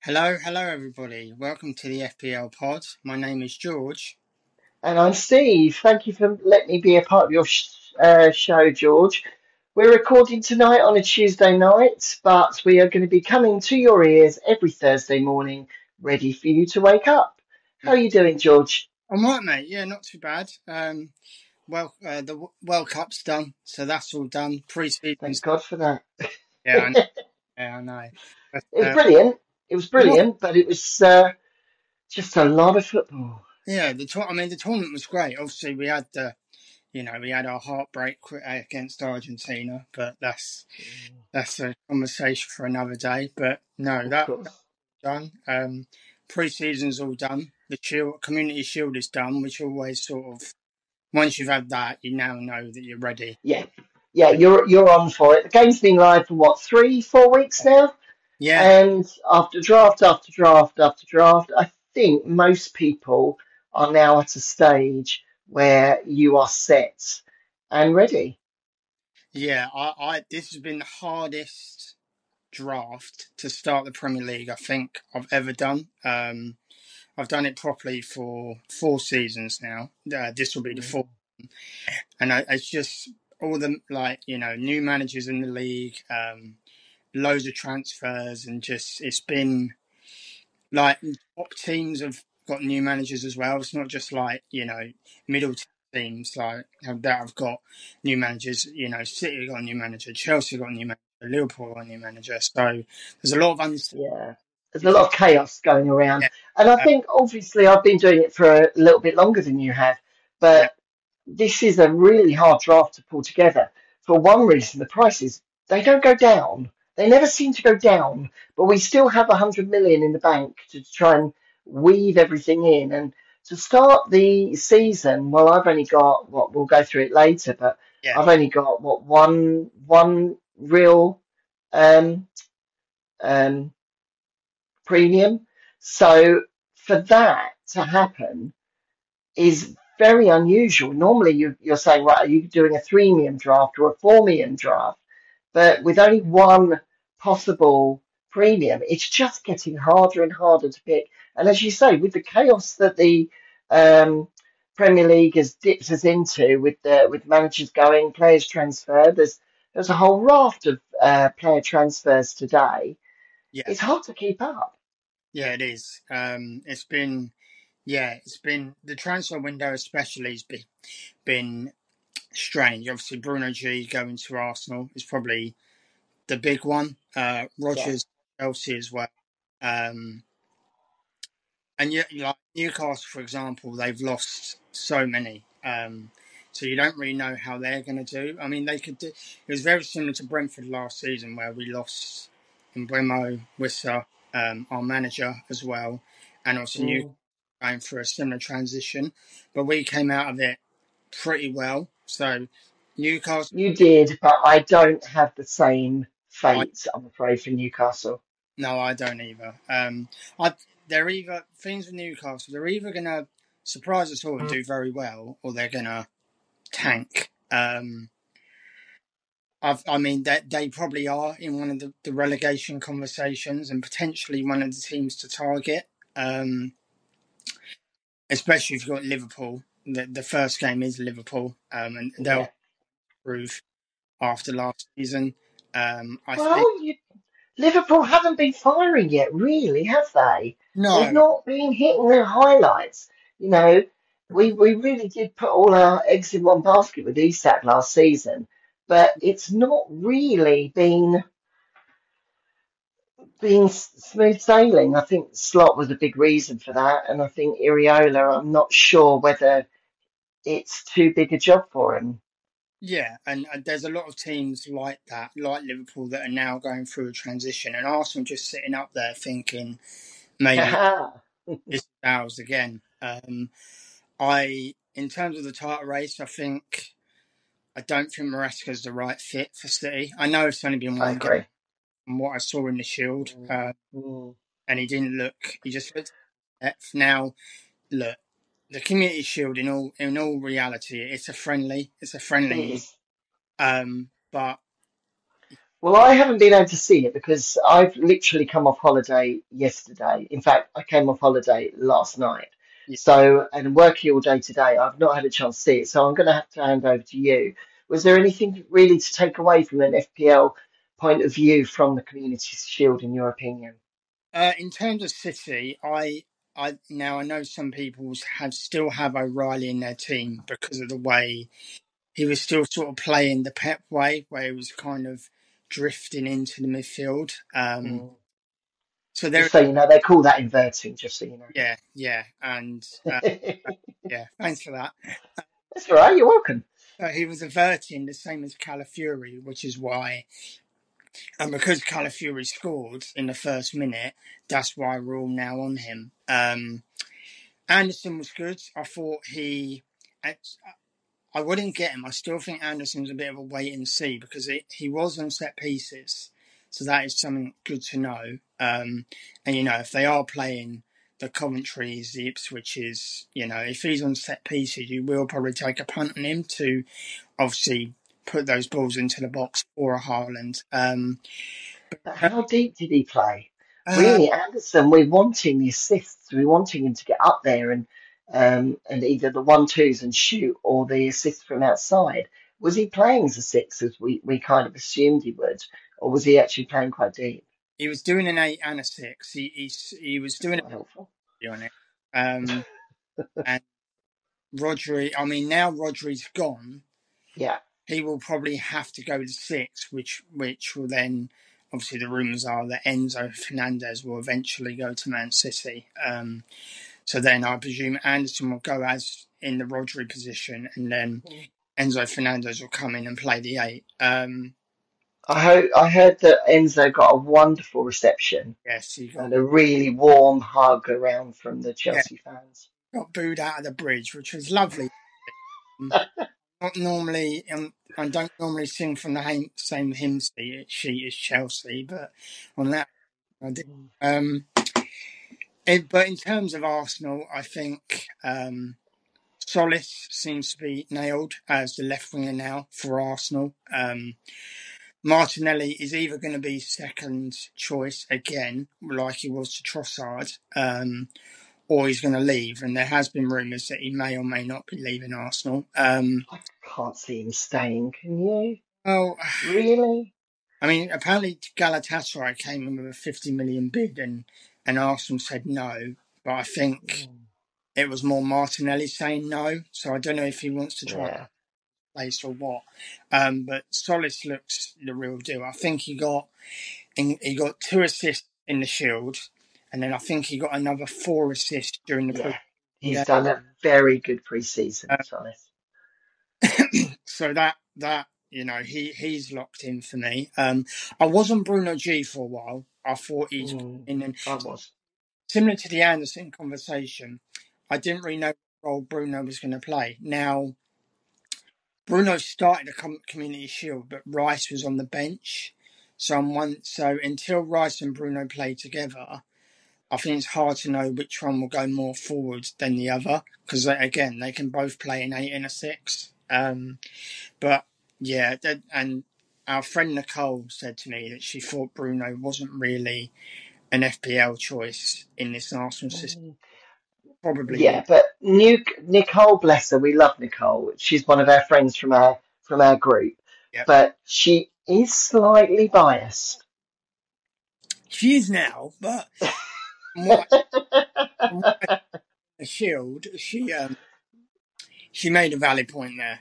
Hello, everybody. Welcome to the FPL pod. My name is George. And I'm Steve. Thank you for letting me be a part of your show, George. We're recording tonight on a Tuesday night, but we are going to be coming to your ears every Thursday morning, ready for you to wake up. How are you doing, George? I'm right, mate. Yeah, not too bad. The World Cup's done, so that's all done. Thank Pre-season's God for that. yeah, It I know. But, was brilliant. It was it was, brilliant, but it was just a lot of football. yeah. The tournament was great. Obviously, we had our heartbreak against Argentina, but that's a conversation for another day. But no, Of that's course. done. Pre-season's all done. The Community Shield is done, which always sort of once you've had that, you now know that you're ready. Yeah. Yeah, you're on for it. The game's been live for what, 3, 4 weeks now? Yeah, And after draft after draft after draft, I think most people are now at a stage where you are set and ready. yeah. I this has been the hardest draft to start the Premier League I think I've ever done. I've done it properly for 4 seasons now. This will be the fourth, Mm. and it's just all the new managers in the league, loads of transfers, and just it's been like top teams have got new managers as well. It's not just like middle teams like that have got new managers. City got a new manager, Chelsea got a new manager, Liverpool got a new manager. So there's a lot of uncertainty. Yeah, there's a lot of chaos going around. Yeah, And I uh, think obviously I've been doing it for a little bit longer than you have, yeah, but this is a really hard draft to pull together. For one reason, the prices, they don't go down. They never seem to go down, but we still have 100 million in the bank to try and weave everything in. And to start the season, well, I've only got what we'll go through it later, but yeah, I've only got what one real um, um, premium. So for that to happen is very unusual. Normally, you're saying, right, are you doing a 3 million draft or a 4 million draft? yeah, But with only one possible premium, it's just getting harder and harder to pick. And as you say, with the chaos that the um, Premier League has dipped us into, with managers going, players transferred, there's a whole raft of player transfers today. yeah, It's hard to keep up. yeah. It is. It's been the transfer window especially has been strange. Obviously, Bruno G going to Arsenal is probably the big one. Yeah. Rogers Chelsea as well. Um, and yet, like Newcastle, for example, they've lost so many. So you don't really know how they're going to do. I mean, they could do. It was very similar to Brentford last season, where we lost Mbeumo Wissa, our manager, as well, and also Newcastle Mm. going through a similar transition. But we came out of it pretty well. So Newcastle, You did, but I don't have the same I fate, I'm afraid, for Newcastle. no, I don't either. I they're either things with Newcastle. They're either going to surprise us all and do very well, or they're going to tank. I mean, they probably are in one of the relegation conversations and potentially one of the teams to target. Um, Especially if you've got Liverpool. The first game is Liverpool, and they'll Yeah. improve after last season. I think Well, Liverpool haven't been firing yet, really, have they? They've no, not been hitting their highlights. You know, we really did put all our eggs in one basket with Isak last season, but it's not really been smooth sailing. I think Slot was a big reason for that, and I think Iriola, I'm not sure whether it's too big a job for him. yeah, and there's a lot of teams like that, like Liverpool, that are now going through a transition, and Arsenal just sitting up there thinking maybe this is ours again. In terms of the title race, I don't think Maresca's the right fit for City. I know it's only been I one game agree. from what I saw in the Shield, Mm, mm. and he just looked depth. Now, look, the Community Shield in all reality, it's a friendly It league. is. But Well, I haven't been able to see it because I've literally come off holiday yesterday. In fact, I came off holiday last night. Yeah. So, and working all day today, I've not had a chance to see it. So I'm going to have to hand over to you. Was there anything really to take away from an FPL point of view from the Community Shield, in your opinion? In terms of City, I now I know some people have still have O'Reilly in their team because of the way he was still sort of playing the Pep way, where he was kind of drifting into the midfield. Mm. So there, Just so you know, they call that inverting, just so you yeah, yeah, and know. yeah, thanks for that. That's all right, you're welcome. So he was averting the same as Calafiori, which is why, and because Calafiori scored in the first minute, that's why we're all now on him. Anderson was good. I thought I wouldn't get him. I still think Anderson's a bit of a wait and see because he was on set pieces. So that is something good to know. And, if they are playing the Coventry's, the Ipswich's, if he's on set pieces, you will probably take a punt on him to obviously put those balls into the box for a Haaland. But how deep did he play? Uh, Really, Anderson, we're wanting the assists. We're wanting him to get up there and either the 1-2s and shoot or the assist from outside. Was he playing as a six as we kind of assumed he would, or was he actually playing quite deep? he was doing an 8 and a 6. He was That's doing not helpful. it on it. And Rodri, I mean, now Rodri's gone, Yeah. he will probably have to go to 6, which will then, obviously, the rumours are that Enzo Fernandez will eventually go to Man City. So then I presume Anderson will go as in the Rodri position, and then Enzo Fernandez will come in and play the 8. I heard that Enzo got a wonderful reception Yes, he got and a really warm hug around from the yeah Chelsea fans. got booed out of the bridge, which was lovely. Not normally, I don't normally sing from the same hymn sheet as Chelsea, but on that I did. Um, but in terms of Arsenal, I think Solis seems to be nailed as the left winger now for Arsenal. Martinelli is either going to be second choice again, like he was to Trossard, or he's going to leave. And there has been rumours that he may or may not be leaving Arsenal. I can't see him staying, can you? Well, Really? I mean, apparently Galatasaray came in with a 50 million bid, and Arsenal said no. But I think Mm, it was more Martinelli saying no. So I don't know if he wants to try yeah. place or what. But Solis looks the real deal. I think he got 2 assists in the Shield, and then I think he got another 4 assists during the Yeah, pre-season he's game. done a very good pre-season, Solis. So that he's locked in for me. I was on Bruno G for a while. I thought he's Mm, in, and I was. similar to the Anderson conversation, I didn't really know what role Bruno was going to play. Now Bruno started a Community Shield, but Rice was on the bench. So until Rice and Bruno play together, I think it's hard to know which one will go more forward than the other because again they can both play an 8 and a 6. But yeah, and our friend Nicole said to me that she thought Bruno wasn't really an FPL choice in this Arsenal system. Mm, Probably will. yeah, but Nicole, bless her, we love Nicole. She's one of our friends from our group, Yep. but she is slightly biased. She is now, but from what I Shield, she made a valid point there.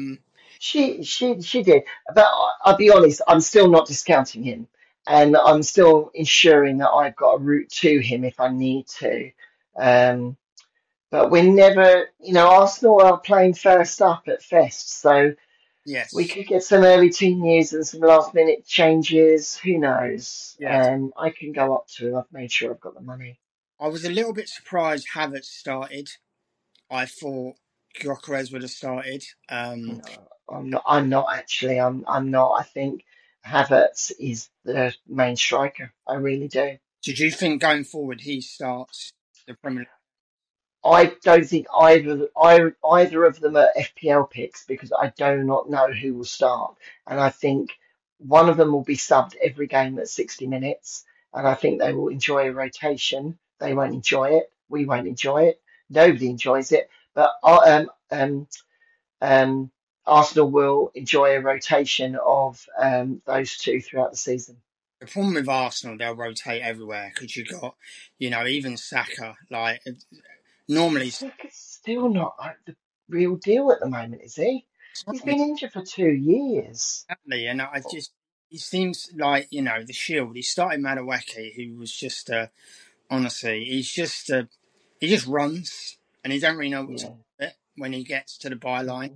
She did, but I'll be honest, I'm still not discounting him, and I'm still ensuring that I've got a route to him if I need to. Um, but we're never, Arsenal are playing first up at Fest, so we Yes, could get some early team news and some last minute changes. Who knows? yes. I can go up to him. I've made sure I've got the money. I was a little bit surprised Havertz started. I thought Gyökeres would have started. No, I'm not. I'm not actually. I'm not. I think Havertz is the main striker. I really do. Did you think going forward he starts the Premier League? I don't think either of them are FPL picks because I do not know who will start, and I think one of them will be subbed every game at 60 minutes, and I think they will enjoy a rotation. They won't enjoy it. We won't enjoy it. Nobody enjoys it. But um, Arsenal will enjoy a rotation of those two throughout the season. The problem with Arsenal, they'll rotate everywhere because you got, even Saka. Like normally, Saka's still not like the real deal at the moment, is he? it's not He's been injured for 2 years. exactly, and I just he seems like the Shield. He started Madueke, who was just honestly, he just runs and he don't really know what to do Yeah. with it when he gets to the byline.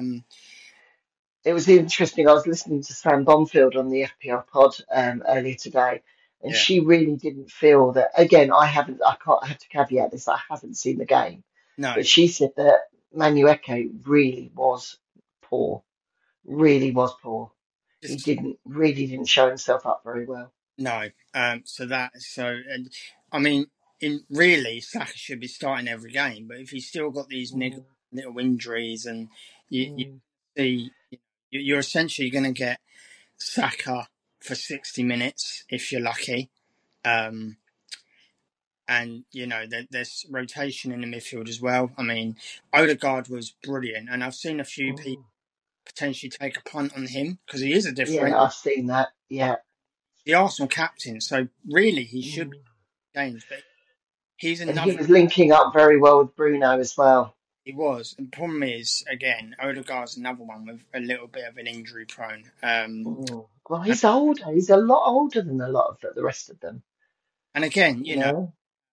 It was interesting. I was listening to Sam Bonfield on the FPL pod earlier today, and Yeah, she really didn't feel that. Again, I can't, I have to caveat this, I haven't seen the game, no, but she said that Manueke really was poor, really was poor. He just really didn't show himself up very well. no. And I mean, in really, Saka should be starting every game, but if he's still got these Mm, little injuries, and you mm, see, you're essentially going to get Saka for 60 minutes if you're lucky. Um, and there's rotation in the midfield as well. I mean, Odegaard was brilliant, and I've seen a few people mm. potentially take a punt on him because he is a different, Yeah, I've seen that. Yeah. the Arsenal captain. So really, he should be Mm. games, but he's And he another. was linking up very well with Bruno as well. He was. And the problem is, again, Odegaard's another one with a little bit of an injury prone. Mm. Well, And, he's older. He's a lot older than a lot of the rest of them, and again, you know.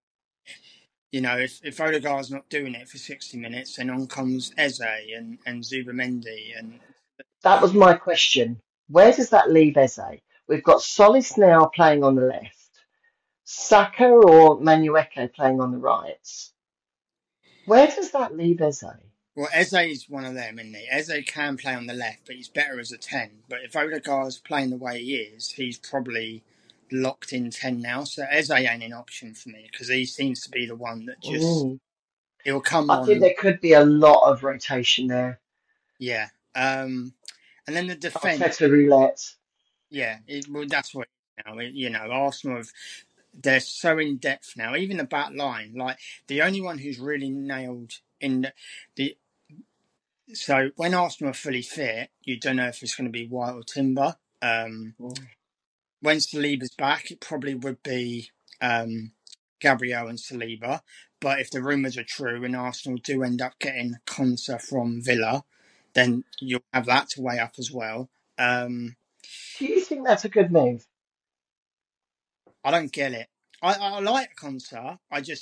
if Odegaard's not doing it for 60 minutes, then on comes Eze and Zubamendi, and That was my question. Where does that leave Eze? We've got Solis now playing on the left, Saka or Manueke playing on the right. Where does that leave Eze? well, Eze is one of them, isn't he? Eze can play on the left, but he's better as a 10. But if Odegaard's playing the way he is, he's probably locked in 10 now. So Eze ain't an option for me because he seems to be the one that just, Mm. he'll come I think on. there could be a lot of rotation there. Yeah. And then the defence, Arteta roulette. yeah, well, that's what now. Arsenal they're so in depth now. Even the back line, like the only one who's really nailed in the so when Arsenal are fully fit, you don't know if it's going to be White or Timber. Mm. When Saliba's back, it probably would be Gabriel and Saliba. But if the rumours are true and Arsenal do end up getting Konsa from Villa, then you'll have that to weigh up as well. Um, Do you think that's a good move? I don't get it. I like Konsa.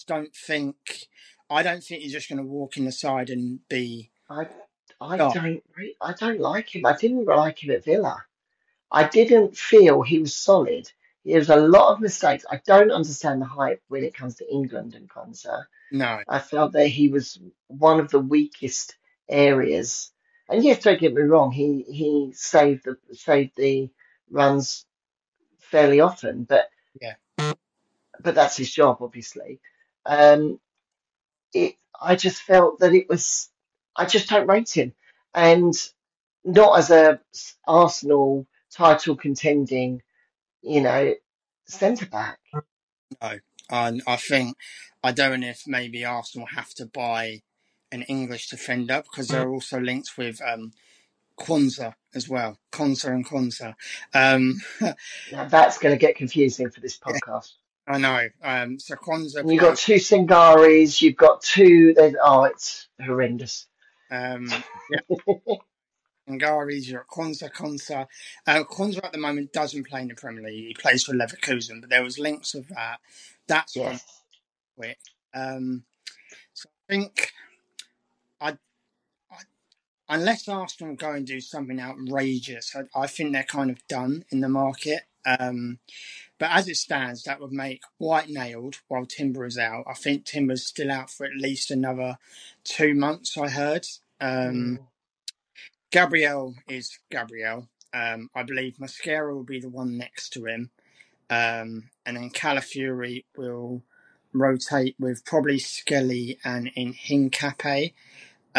I don't think he's just going to walk in the side and be. I I Oh don't I don't like him. I didn't like him at Villa. I didn't feel he was solid. There was a lot of mistakes. I don't understand the hype when it comes to England and Konsa. no, I felt that he was one of the weakest areas. And yes, don't get me wrong, he saved the runs fairly often, yeah, but that's his job, obviously. Um, I just felt that it was I just don't rate him, and not as a Arsenal title contending, you know, centre back. no. And I think I don't know if maybe Arsenal have to buy an English defender because they're also linked with Kwanzaa as well. Konsa and Kwanzaa. Now that's going to get confusing for this Yeah, podcast. I know. So Kwanzaa And you've got plays. two Singaris, you've got two. Oh, it's horrendous. Yeah, Ngari's, you're at Kwanzaa. Kwanzaa at the moment doesn't play in the Premier League. He plays for Leverkusen, but there was links of that. That's gone Yes. quick. So I think I, I unless Arsenal go and do something outrageous, I think they're kind of done in the market. But as it stands, that would make White nailed while Timber is out. I think Timber's still out for at least another 2 months, I heard. Mm, Gabriel is Gabriel. I believe Mascara will be the one next to him. And then Calafiori will rotate with probably Skelly and in Hincape,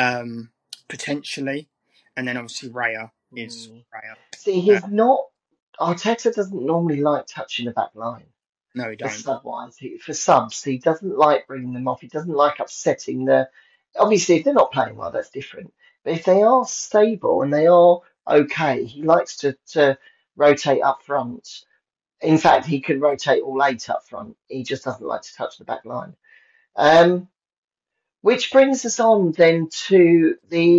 potentially. And then obviously Raya is mm. Raya. See, Uh, he's not. Arteta doesn't normally like touching the back line No, we for don't. sub-wise. For subs, he doesn't like bringing them off. He doesn't like upsetting the. Obviously, if they're not playing well, that's different. But if they are stable and they are okay, he likes to rotate up front. In fact, he can rotate all eight up front. He just doesn't like to touch the back line. Um, which brings us on then to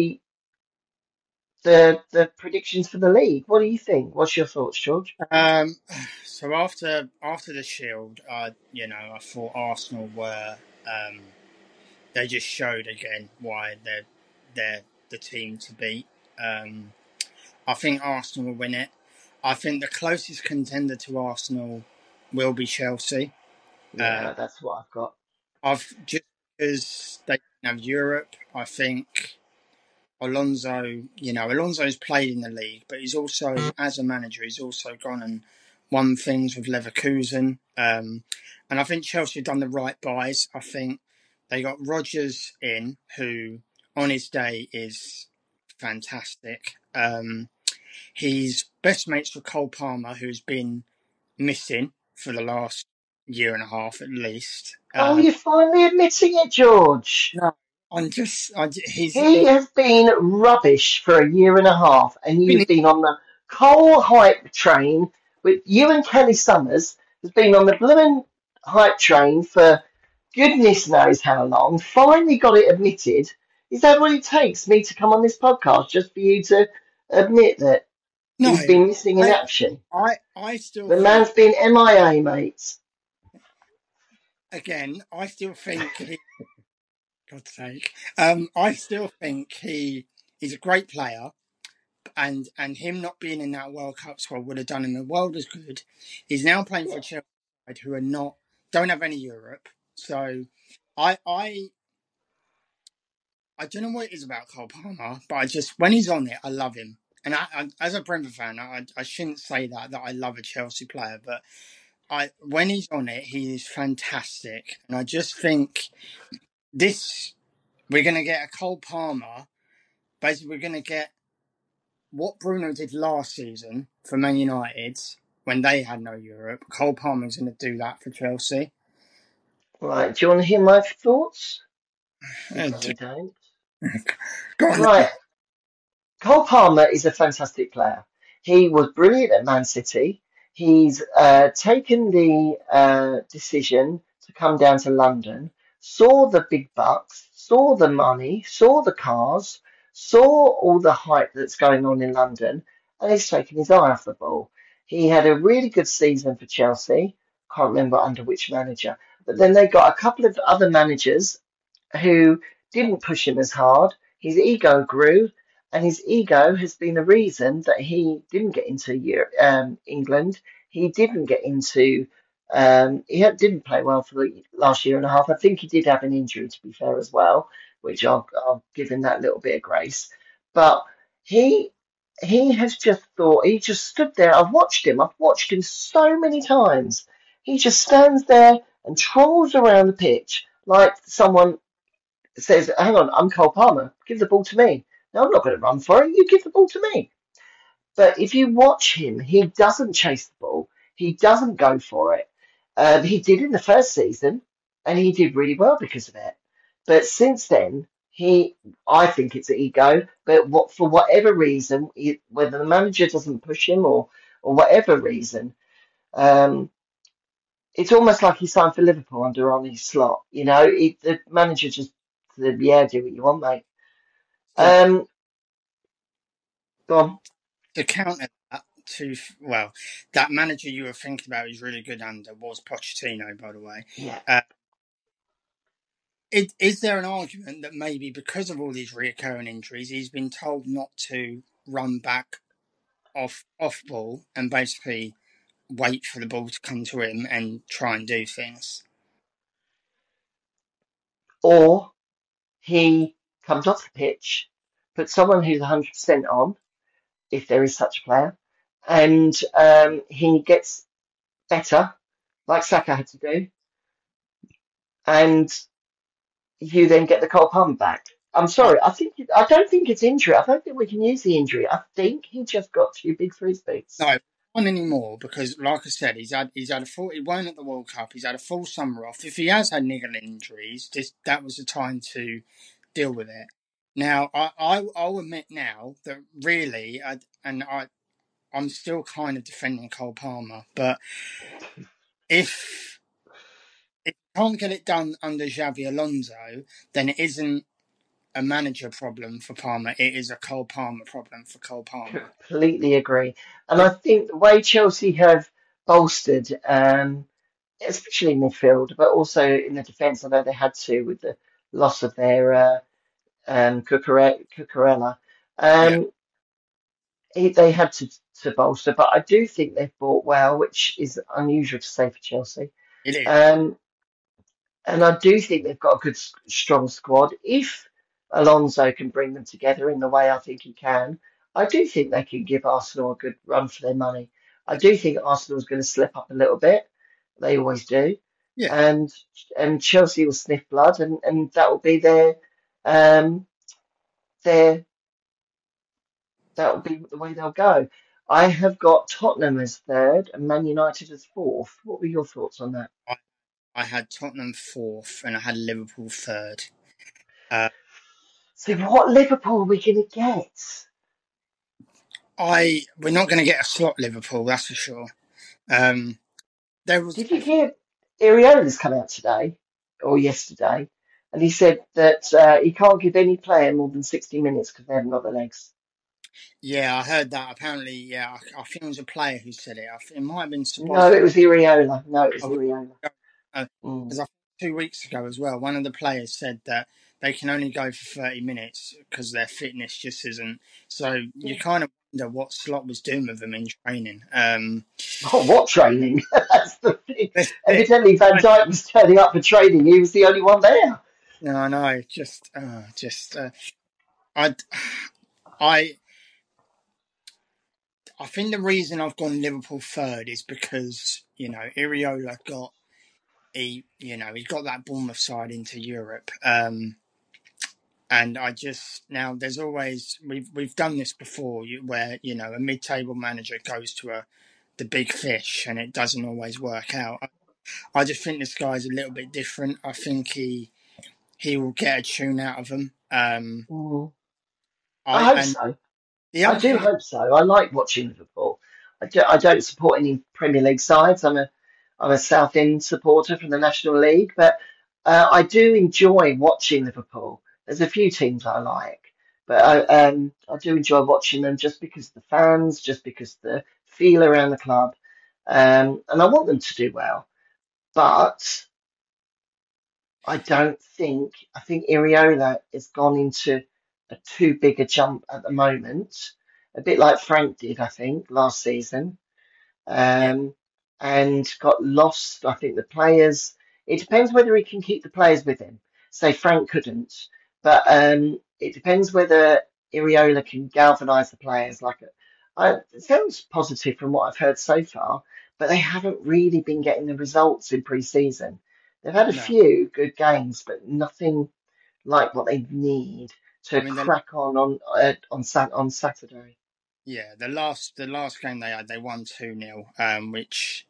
the predictions for the league. What do you think? What's your thoughts, George? Um, so after the Shield, I thought Arsenal were they just showed again why they're the team to beat. Um, I think Arsenal will win it. I think the closest contender to Arsenal will be Chelsea. Uh, Yeah, that's what I've got. I've just because they don't have Europe. I think Alonso's played in the league, but he's also, as a manager, he's also gone and won things with Leverkusen. And I think Chelsea have done the right buys. I think they got Rodgers in, who on his day is fantastic. He's best mates with Cole Palmer, who's been missing for the last year and a half at least. Oh, you're finally admitting it, George. No, he's He has been rubbish for a year and a half, and been you've been on the coal hype train with you and Kelly Summers has been on the blooming hype train for goodness knows how long. Finally got it admitted. Is that what it takes me to come on this podcast just for you to admit that no. he's been missing in I action? I still The think man's been MIA, mates. I still think he. God's sake. I still think he's a great player, and him not being in that World Cup squad would have done him a world as good. He's now playing for Chelsea, who don't have any Europe. So, I I don't know what it is about Cole Palmer, but when he's on it, I love him. And as a Brentford fan, I shouldn't say that I love a Chelsea player, but when he's on it, he is fantastic. And I just think this we're going to get a Cole Palmer. Basically, we're going to get what Bruno did last season for Man United when they had no Europe. Cole Palmer's going to do that for Chelsea. Right, do you want to hear my thoughts? You Uh, probably don't. Go on. Right, Cole Palmer is a fantastic player. He was brilliant at Man City. He's taken the decision to come down to London, saw the big bucks, saw the money, saw the cars, saw all the hype that's going on in London, and he's taken his eye off the ball. He had a really good season for Chelsea. Can't remember under which manager, but then they got a couple of other managers who didn't push him as hard. His ego grew, and his ego has been the reason that he didn't get into England. He didn't get into. Didn't play well for the last year and a half. I think he did have an injury, to be fair, as well, which I'll give him that little bit of grace. But he he has just thought. He just stood there. I've watched him. I've watched him so many times. He just stands there and trolls around the pitch like someone says, hang on, I'm Cole Palmer, give the ball to me. No, I'm not going to run for it. You give the ball to me. But if you watch him, he doesn't chase the ball. He doesn't go for it. He did in the first season, and he did really well because of it. But since then, I think it's ego. But for whatever reason, whether the manager doesn't push him or whatever reason, um, it's almost like he signed for Liverpool under Arne Slot. The manager just said, "Yeah, do what you want, mate." So Um, go on. to counter that, that manager you were thinking about is really good under was Pochettino, by the way. Yeah. Uh, is there an argument that maybe because of all these reoccurring injuries, he's been told not to run back off ball and basically wait for the ball to come to him and try and do things? Or he comes off the pitch, puts someone who's 100% on, if there is such a player, and he gets better, like Saka had to do, and you then get the Cole Palmer back. I'm Oh, sorry, I don't think it's injury. I don't think we can use the injury. I think he just got too big for his boots. no, on anymore because, like I said, he's had a full. He won at the World Cup. He's had a full summer off. If he has had niggling injuries, that was the time to deal with it. Now, I'll admit now that really, I'm still kind of defending Cole Palmer, but if if you can't get it done under Xavi Alonso, then it isn't a manager problem for Palmer. It is a Cole Palmer problem for Cole Palmer. Completely agree. And I think the way Chelsea have bolstered, especially in midfield, but also in the defence, I know they had to with the loss of their Cucurella. Yeah, Um, they had to bolster, but I do think they've bought well, which is unusual to say for Chelsea. it is. Um, and I do think they've got a good, strong squad. If Alonso can bring them together in the way I think he can, I do think they can give Arsenal a good run for their money. I do think Arsenal's going to slip up a little bit. They always do. Yeah, And Chelsea will sniff blood, and that will be um, their that will be the way they'll go. I have got Tottenham as third and Man United as fourth. What were your thoughts on that? I, I had Tottenham fourth and I had Liverpool third. Uh, So what Liverpool are we going to get? we're not going to get a slot Liverpool, that's for sure. Um, there was Did you hear Iriola's come out today or yesterday, and he said that he can't give any player more than 60 minutes because they haven't got the legs. Yeah, I heard that. Apparently, yeah, I think it was a player who said it. It might have been No, Sabozza. it was Iriola. No, it was Because Iriola. I Mm. think 2 weeks ago as well, one of the players said that they can only go for 30 minutes because their fitness just isn't. So you Yeah. kind of wonder what Slot was doing with them in training. Oh, what training? That's the thing. That's it. Evidently, Van Dijk was turning up for training. He was the only one there. No, I know. I, I, I think the reason I've gone Liverpool third is because Iriola he got that Bournemouth side into Europe. And I just now there's always we've done this before where a mid-table manager goes to the big fish and it doesn't always work out. I just think this guy's a little bit different. I think he will get a tune out of them. Mm. I I hope and so. the I other do thing, hope so. I like watching Liverpool. I don't support any Premier League sides. I'm a Southend supporter from the National League, but I do enjoy watching Liverpool. There's a few teams I like, but I do enjoy watching them just because the fans, just because the feel around the club, and I want them to do well. But I don't think I think Iriola has gone into a too big a jump at the moment, a bit like Frank did, I think, last season, yeah, um, and got lost. I think the players. It depends whether he can keep the players with him. Say Frank couldn't, but it depends whether Iriola can galvanise the players. It sounds positive from what I've heard so far, but they haven't really been getting the results in pre-season. They've had a no, few good games, but nothing like what they need to I mean crack on Saturday. the last game they had they won 2-0, which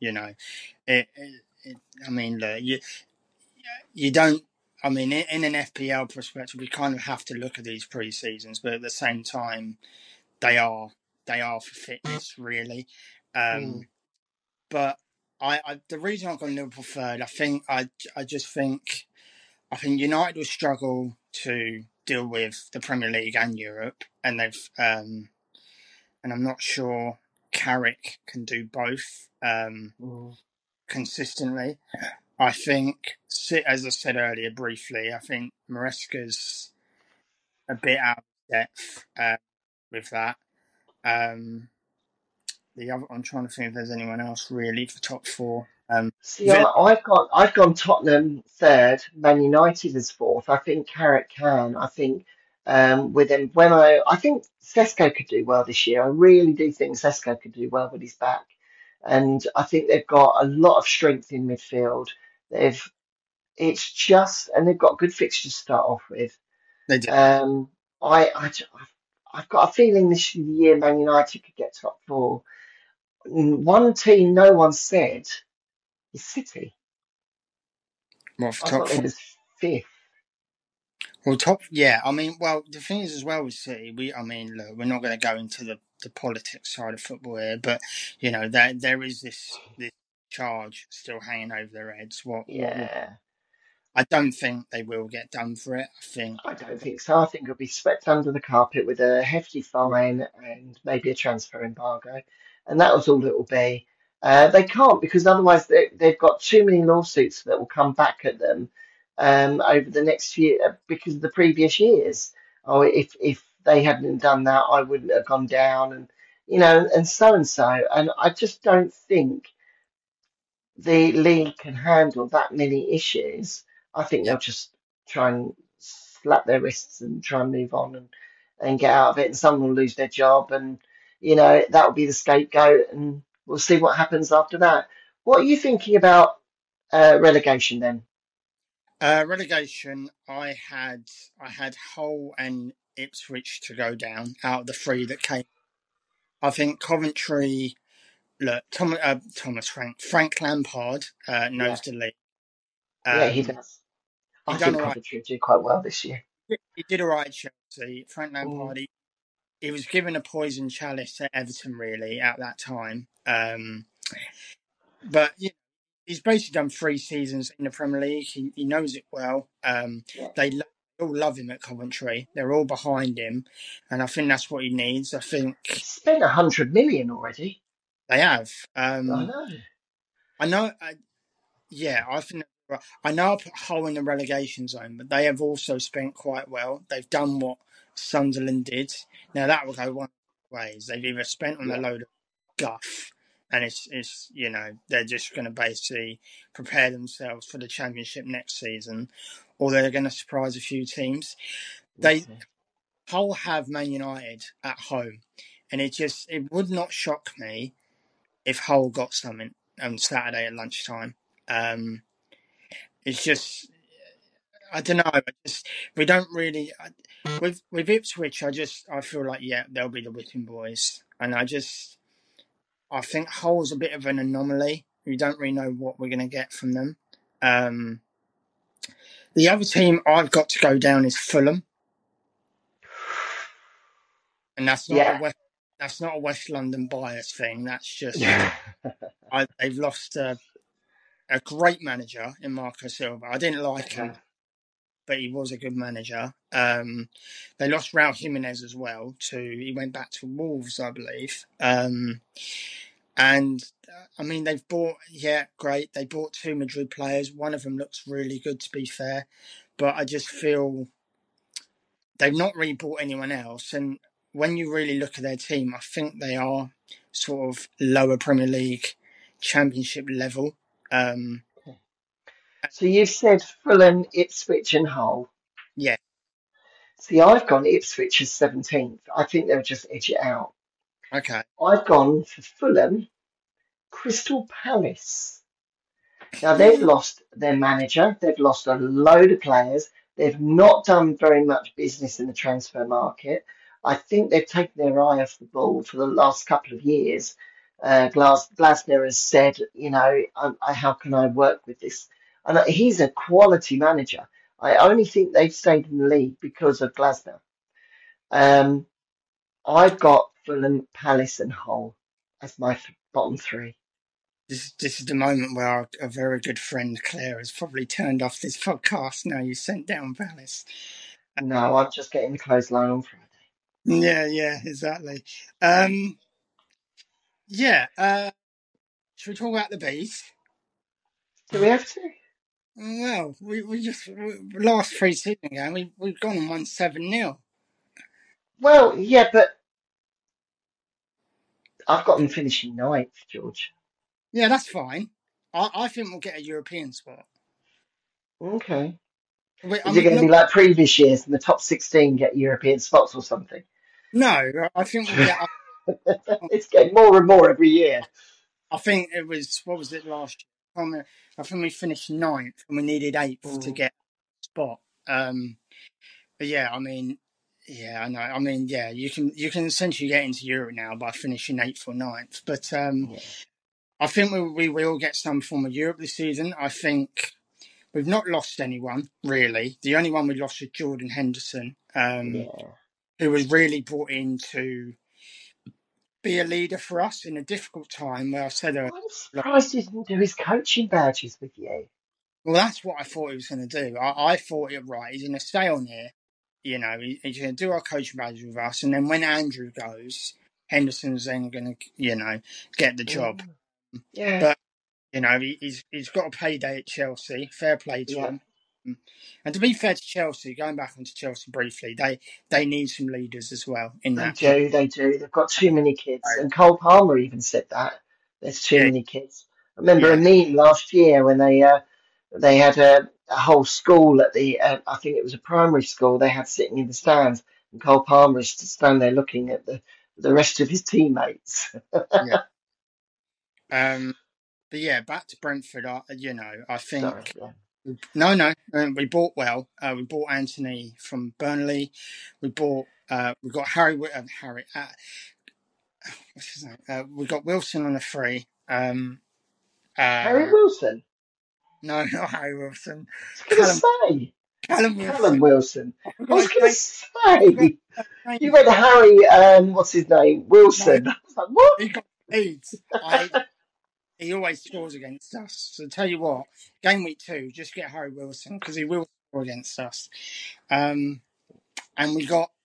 I mean look, you don't. I mean, in an FPL perspective, we kind of have to look at these pre-seasons, but at the same time, they are they are for fitness, really. Mm, Um, but the reason I've gone Liverpool third, I think United will struggle to deal with the Premier League and Europe, and I'm not sure Carrick can do both mm. consistently. I think, as I said earlier briefly, I think Maresca's a bit out of depth with that. Um, I'm trying to think if there's anyone else really for top four. See, Villa, I've gone Tottenham third, Man United as fourth. I think Carrick can. I think with him I think Sesko could do well this year. I really do think Sesko could do well when he's back, and I think they've got a lot of strength in midfield. They've it's just and they've got good fixtures to start off with. they do. Um, I've got a feeling this year Man United could get top four. one team no one said is City. Well, for I top got four. them as fifth. Well, top, yeah. I mean, well, the thing is as well with City, I mean, look, we're not going to go into the politics side of football here, but you know, there is this charge still hanging over their heads. What will? Yeah. I don't think they will get done for it. I think, I don't think so. I think it'll be swept under the carpet with a hefty fine and maybe a transfer embargo. And that was all it will be. They can't because otherwise they've got too many lawsuits that will come back at them over the next year because of the previous years. Oh, if they hadn't done that, I wouldn't have gone down, and and so and so. And I just don't think the league can handle that many issues. I think they'll just try and slap their wrists and try and move on and get out of it. And someone will lose their job, and that will be the scapegoat, and we'll see what happens after that. What are you thinking about relegation then? relegation. I had Hull and Ipswich to go down out of the three that came. I think Coventry. Look, Thomas Frank Lampard Yeah, knows the league. yeah, he Um, does. he I done think all right. Coventry do quite well this year. He did all right at Chelsea. Frank Mm, Lampard. He was given a poison chalice at Everton really at that time. But he's basically done 3 seasons in the Premier League. He knows it well. yeah, They all love him at Coventry. They're all behind him, and I think that's what he needs. I he think spent 100 million already. they have. I know. I know. Yeah, I think I know I put Hull in the relegation zone, but they have also spent quite well. They've done what Sunderland did. Now that will go one ways. They've either spent on a Yeah, load of guff, and it's they're just going to basically prepare themselves for the championship next season, or they're going to surprise a few teams. They okay. Hull have Man United at home, and it would not shock me if Hull got something on Saturday at lunchtime. Um, it's just I don't know. We don't really with Ipswich. I feel like they'll be the whipping boys, and I think Hull's a bit of an anomaly. We don't really know what we're going to get from them. Um, the other team I've got to go down is Fulham, and Yeah. that's not a West London bias thing. That's just Yeah. they've lost a great manager in Marco Silva. I didn't They like him, have. but he was a good manager. They lost Raul Jimenez as well. He went back to Wolves, I believe. And I mean, they've bought, yeah, great. They bought 2 Madrid players. One of them looks really good, to be fair. But I just feel they've not really bought anyone else. And when you really look at their team, I think they are sort of lower Premier League championship level. Um, So you've said Fulham, Ipswich, and Hull. yeah, See, I've gone Ipswich as 17th. I think they'll just edge it out. okay. I've gone for Fulham, Crystal Palace. Now, they've Yeah, lost their manager. They've lost a load of players. They've not done very much business in the transfer market. I think they've taken their eye off the ball for the last couple of years. Glasner has said, how can I work with this? And he's a quality manager. I only think they've stayed in the league because of Glasner. Um, I've got Fulham, Palace, and Hull as my bottom three. this is the moment where a very good friend Claire has probably turned off this podcast. Now you sent down Palace. No, I'm just getting the clothesline on Friday. Yeah, yeah, exactly. Um, yeah. Should we talk about the bees? Do we have to? Well, last 3 seasons ago we've gone and won 7-0. Well, yeah, but I've got them finishing ninth, George. Yeah, that's fine. I think we'll get a European spot. Okay. I Is it mean, going to be like previous years and the top 16 get European spots or something? no, I think we'll get. It's getting more and more every year. I think it was what was it last year? I think we finished ninth and we needed eighth to Mm. get a spot. But yeah, I mean, Yeah, I know. I mean, yeah, you can essentially get into Europe now by finishing eighth or ninth. But Yeah, I think we will get some form of Europe this season. I think we've not lost anyone really. The only one we lost was Jordan Henderson, yeah. who was really brought in to be a leader for us in a difficult time. Where I said, I'm surprised he didn't do his coaching badges with you. well, that's what I thought he was going to do. I thought it right. He's going to stay on here. You know, he's going to do our coaching badge with us, and then when Andrew goes, Henderson's then going to, get the job. Mm, yeah, But he's got a payday at Chelsea. Fair play to yeah. him. And to be fair to Chelsea, going back onto Chelsea briefly, they need some leaders as well in They that team. do, they do. They've got too many kids. And Cole Palmer even said that. There's too Yeah, many kids. I remember a yeah, meme last year when they had a whole school at the, I think it was a primary school, they had sitting in the stands. And Cole Palmer is to stand there looking at the rest of his teammates. yeah. But yeah, back to Brentford. I Sorry, think yeah. no. We bought well. We bought Anthony from Burnley. We got Harry. What's his name? We got Wilson on a free. Harry Uh, Wilson. no, not Harry Wilson. I was going to Callum say. Callum Callum Wilson. Wilson. I I forgot was his going to name. I forgot say. his You name. read Harry, what's his name? No, Wilson. I was like, what? he got Leeds. He always scores against us. So tell you what, game week 2, just get Harry Wilson because he will score against us. Um, and we got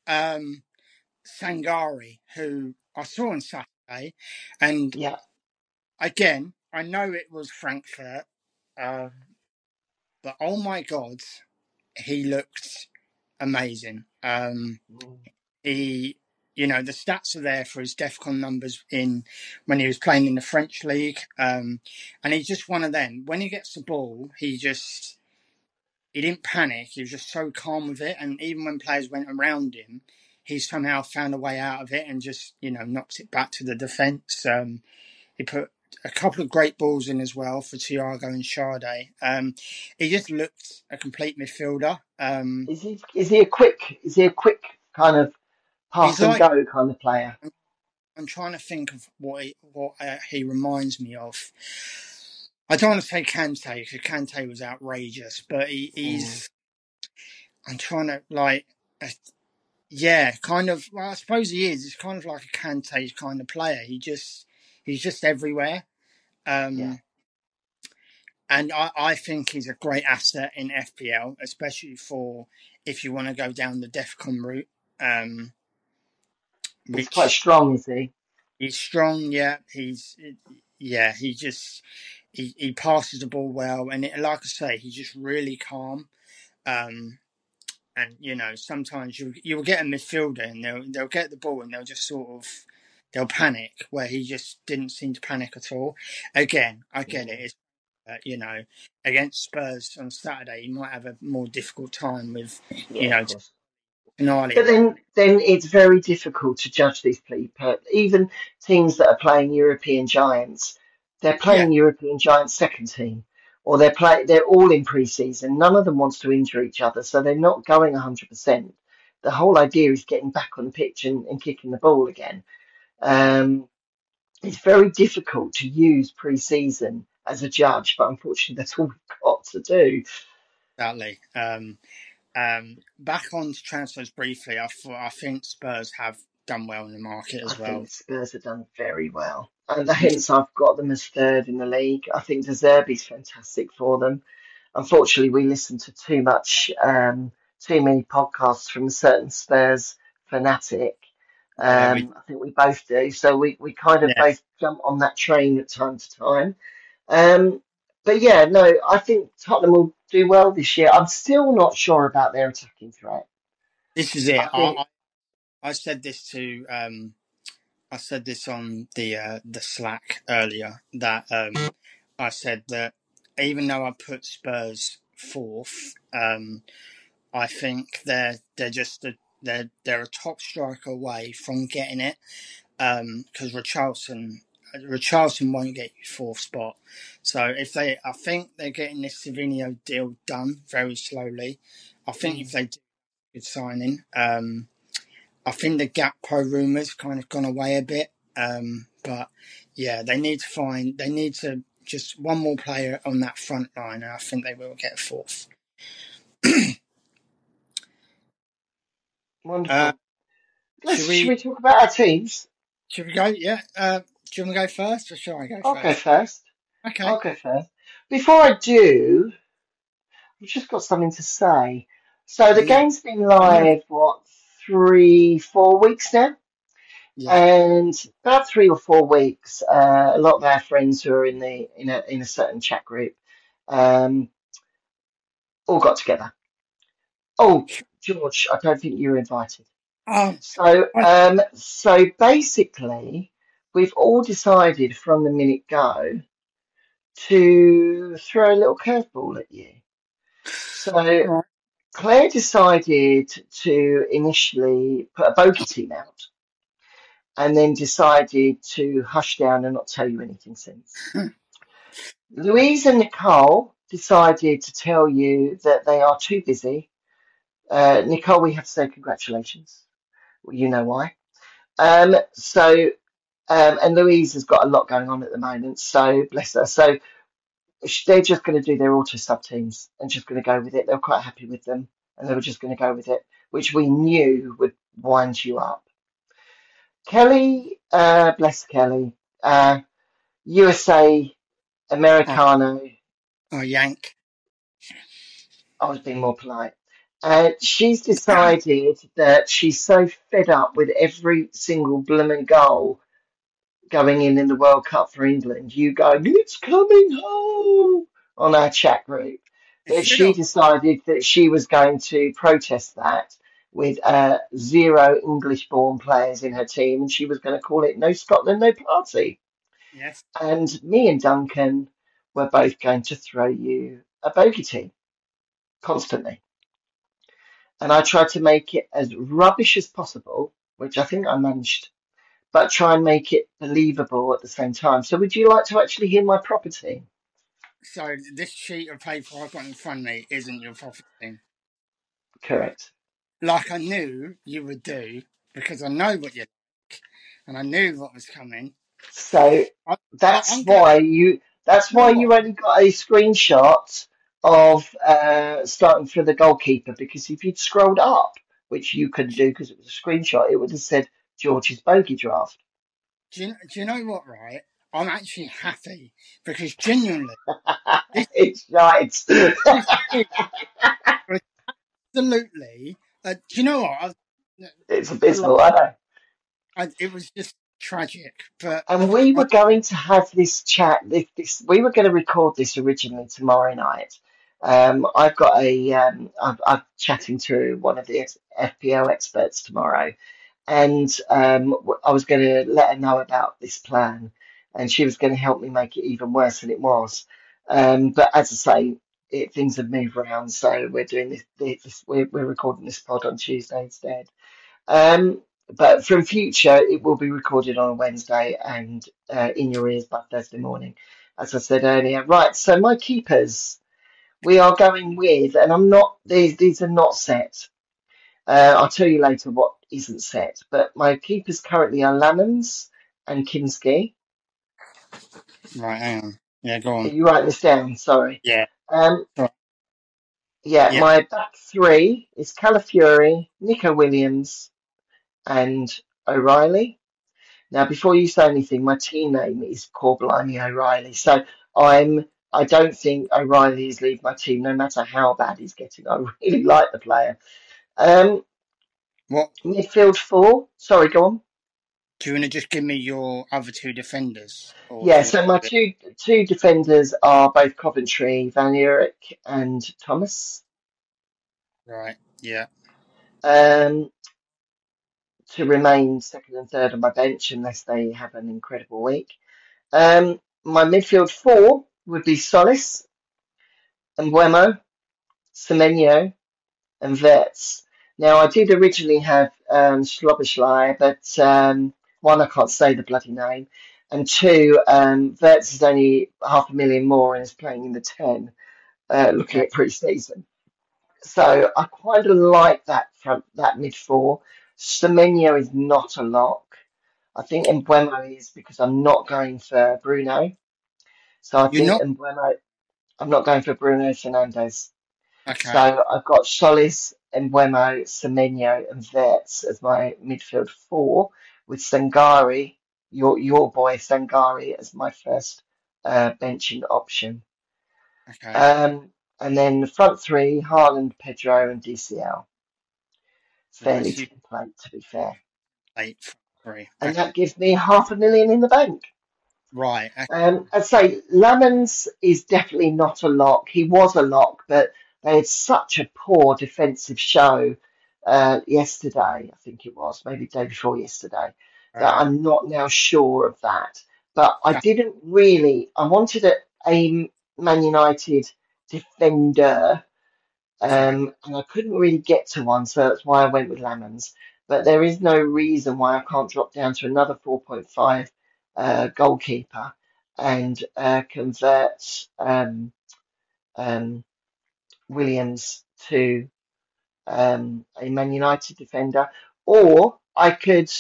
Sangari, who I saw on Saturday, and Yeah. again, I know it was Frankfurt, uh, but oh my god, he looked amazing. Mm, He, the stats are there for his DEFCON numbers in when he was playing in the French league, and he's just one of them. When he gets the ball, he didn't panic. He was just so calm with it, and even when players went around him, he somehow found a way out of it and just knocks it back to the defence. He put a couple of great balls in as well for Thiago and Sade. He just looked a complete midfielder. is he a quick kind of He's pass and like go kind of player? I'm trying to think of what he reminds me of. I don't want to say Kante because Kante was outrageous, but Mm, he's. I'm trying to uh, yeah, kind of. Well, I suppose he is. He's kind of like a Kante kind of player. He's just everywhere. yeah. Um, and I think he's a great asset in FPL, especially for if you want to go down the DEFCON route. Um, He's quite which strong, is he? he's strong, yeah. He passes the ball well, and like I say, he's just really calm. Um, and sometimes you'll get a midfielder, and they'll get the ball, and they'll just sort of they'll panic, where he just didn't seem to panic at all. Again, I get it. Mm, It's, against Spurs on Saturday, he might have a more difficult time with yeah, of course. Tonali But around. then it's very difficult to judge these people. Even teams that are playing European giants, they're Yeah, playing European giants second team, or they're all in pre-season. None of them wants to injure each other, so they're not going 100%. The whole idea is getting back on the pitch and kicking the ball again. Um, it's very difficult to use pre-season as a judge, but unfortunately, that's all we've got to do. exactly. Back on to transfers briefly. I think Spurs have done well in the market I as well. think Spurs have done very well. And hence I've got them as third in the league. I think De Zerbi's fantastic for them. Unfortunately, we listen to too many podcasts from a certain Spurs fanatic. Yeah, I think we both do. So we kind of yeah. both jump on that train at time to time. Um, but yeah, no, I think Tottenham will do well this year. I'm still not sure about their attacking threat. This is it. I think, I said this to I said this on the Slack earlier that I said that even though I put Spurs fourth, I think they're a top striker away from getting it because Richarlison won't get you fourth spot. So I think they're getting this Savinio deal done very slowly. I think if mm, they do a good signing, I think the Gakpo rumours kind of gone away a bit. But yeah, they need to just one more player on that front line, and I think they will get fourth. Uh, Wonderful. should Should we we talk about our teams? should we go? Yeah. Do you want to go first, or shall I go I'll go first? first. Okay. I'll go first. Before I do, I've just got something to say. So the Yeah. game's been I know. live, what, 3, 4 weeks now? Yeah. And about 3 or 4 weeks, a lot of our friends who are in a certain chat group, um, all got together. Oh, George, I don't think you were invited. Oh, I, So basically, we've all decided from the minute go to throw a little curveball at you. So right. Claire decided to initially put a bogey team out and then decided to hush down and not tell you anything since. Louise and Nicole decided to tell you that they are too busy. Nicole, we have to say congratulations. Well, you know why. And Louise has got a lot going on at the moment, so bless her. So they're just going to do their auto sub teams and just going to go with it. They were quite happy with them, and they were just going to go with it, which we knew would wind you up. Kelly, bless Kelly, USA Oh, Americano. oh, Yank. I was being more polite. She's decided that she's so fed up with every single blooming goal going in the World Cup for England. You go, it's coming home on our chat group. It That should she have. decided that she was going to protest that with zero English-born players in her team, and she was going to call it No Scotland, No Party. Yes. And me and Duncan were both going to throw you a bogey team constantly. And I tried to make it as rubbish as possible, which I think I managed, but try and make it believable at the same time. So would you like to actually hear my property? So this sheet of paper I've got in front of me isn't your property. Correct. Like I knew you would do, because I know what you like, and I knew what was coming. So I, that's I'm glad. why you that's You know why what? you only got a screenshot of starting for the goalkeeper, because if you'd scrolled up, which you couldn't do because it was a screenshot, it would have said George's bogey draft. Do you know what? Right, I'm actually happy because genuinely, this It's right. this is absolutely. Do you know what? It's Like, abysmal, I know. it was just tragic, but And we I, were going to have this chat. We were going to record this originally tomorrow night. I'm chatting to one of the FPL experts tomorrow, and I was going to let her know about this plan, and she was going to help me make it even worse than it was. But as I say, things have moved around, so we're doing we're recording this pod on Tuesday instead. Um, but from future, it will be recorded on a Wednesday and in your ears by Thursday morning, as I said earlier. Right, so my keepers, we are going with, and I'm not, these are not set. I'll tell you later what isn't set, but my keepers currently are Lamans and Kinski. right, hang on. Yeah, go Are on. you writing this down? Sorry. Yeah, Um, right. yeah, Yep. my back three is Calafiori, Nico Williams, and O'Reilly. Now, before you say anything, my team name is Core Blimey O'Reilly. So I don't think O'Reilly is leaving my team, no matter how bad he's getting. I really like the player. Um, What Midfield four. Sorry, go on. do you want to just give me your other two defenders, or Yeah, do you want so my to do two defenders are both Coventry, Van Eerik and Thomas. it? Right. Yeah. Um, to remain second and third on my bench unless they have an incredible week. My midfield four would be Solis and Buemo, Semenyo, and Vets. Now, I did originally have Schloboschlei, but one, I can't say the bloody name, and two, Vets is only 500,000 more and is playing in the 10, looking Right. at pre-season. So I quite like that front, that mid four. Semenyo is not a lock. I think Embuemo is because I'm not going for Bruno. So I You're think not Embuemo, I'm not going for Bruno Fernandes. okay. So I've got Solis, Embuemo, Semenyo, and Verts as my midfield four, with Sangari, your boy Sangari, as my first benching option. Okay. Um, and then the front three, Haaland, Pedro, and DCL. Right. Fairly So you template, to be fair. eight for three. And Okay. that gives me 500,000 in the bank. Right. Okay. I'd say Lamens is definitely not a lock. He was a lock, but they had such a poor defensive show yesterday, I think it was, maybe the day before yesterday, that Uh, I'm not now sure of that. But I that, didn't really, I wanted a Man United defender, okay. and I couldn't really get to one, so that's why I went with Lamens. But there is no reason why I can't drop down to another 4.5 goalkeeper and convert um, Williams to a Man United defender, or I could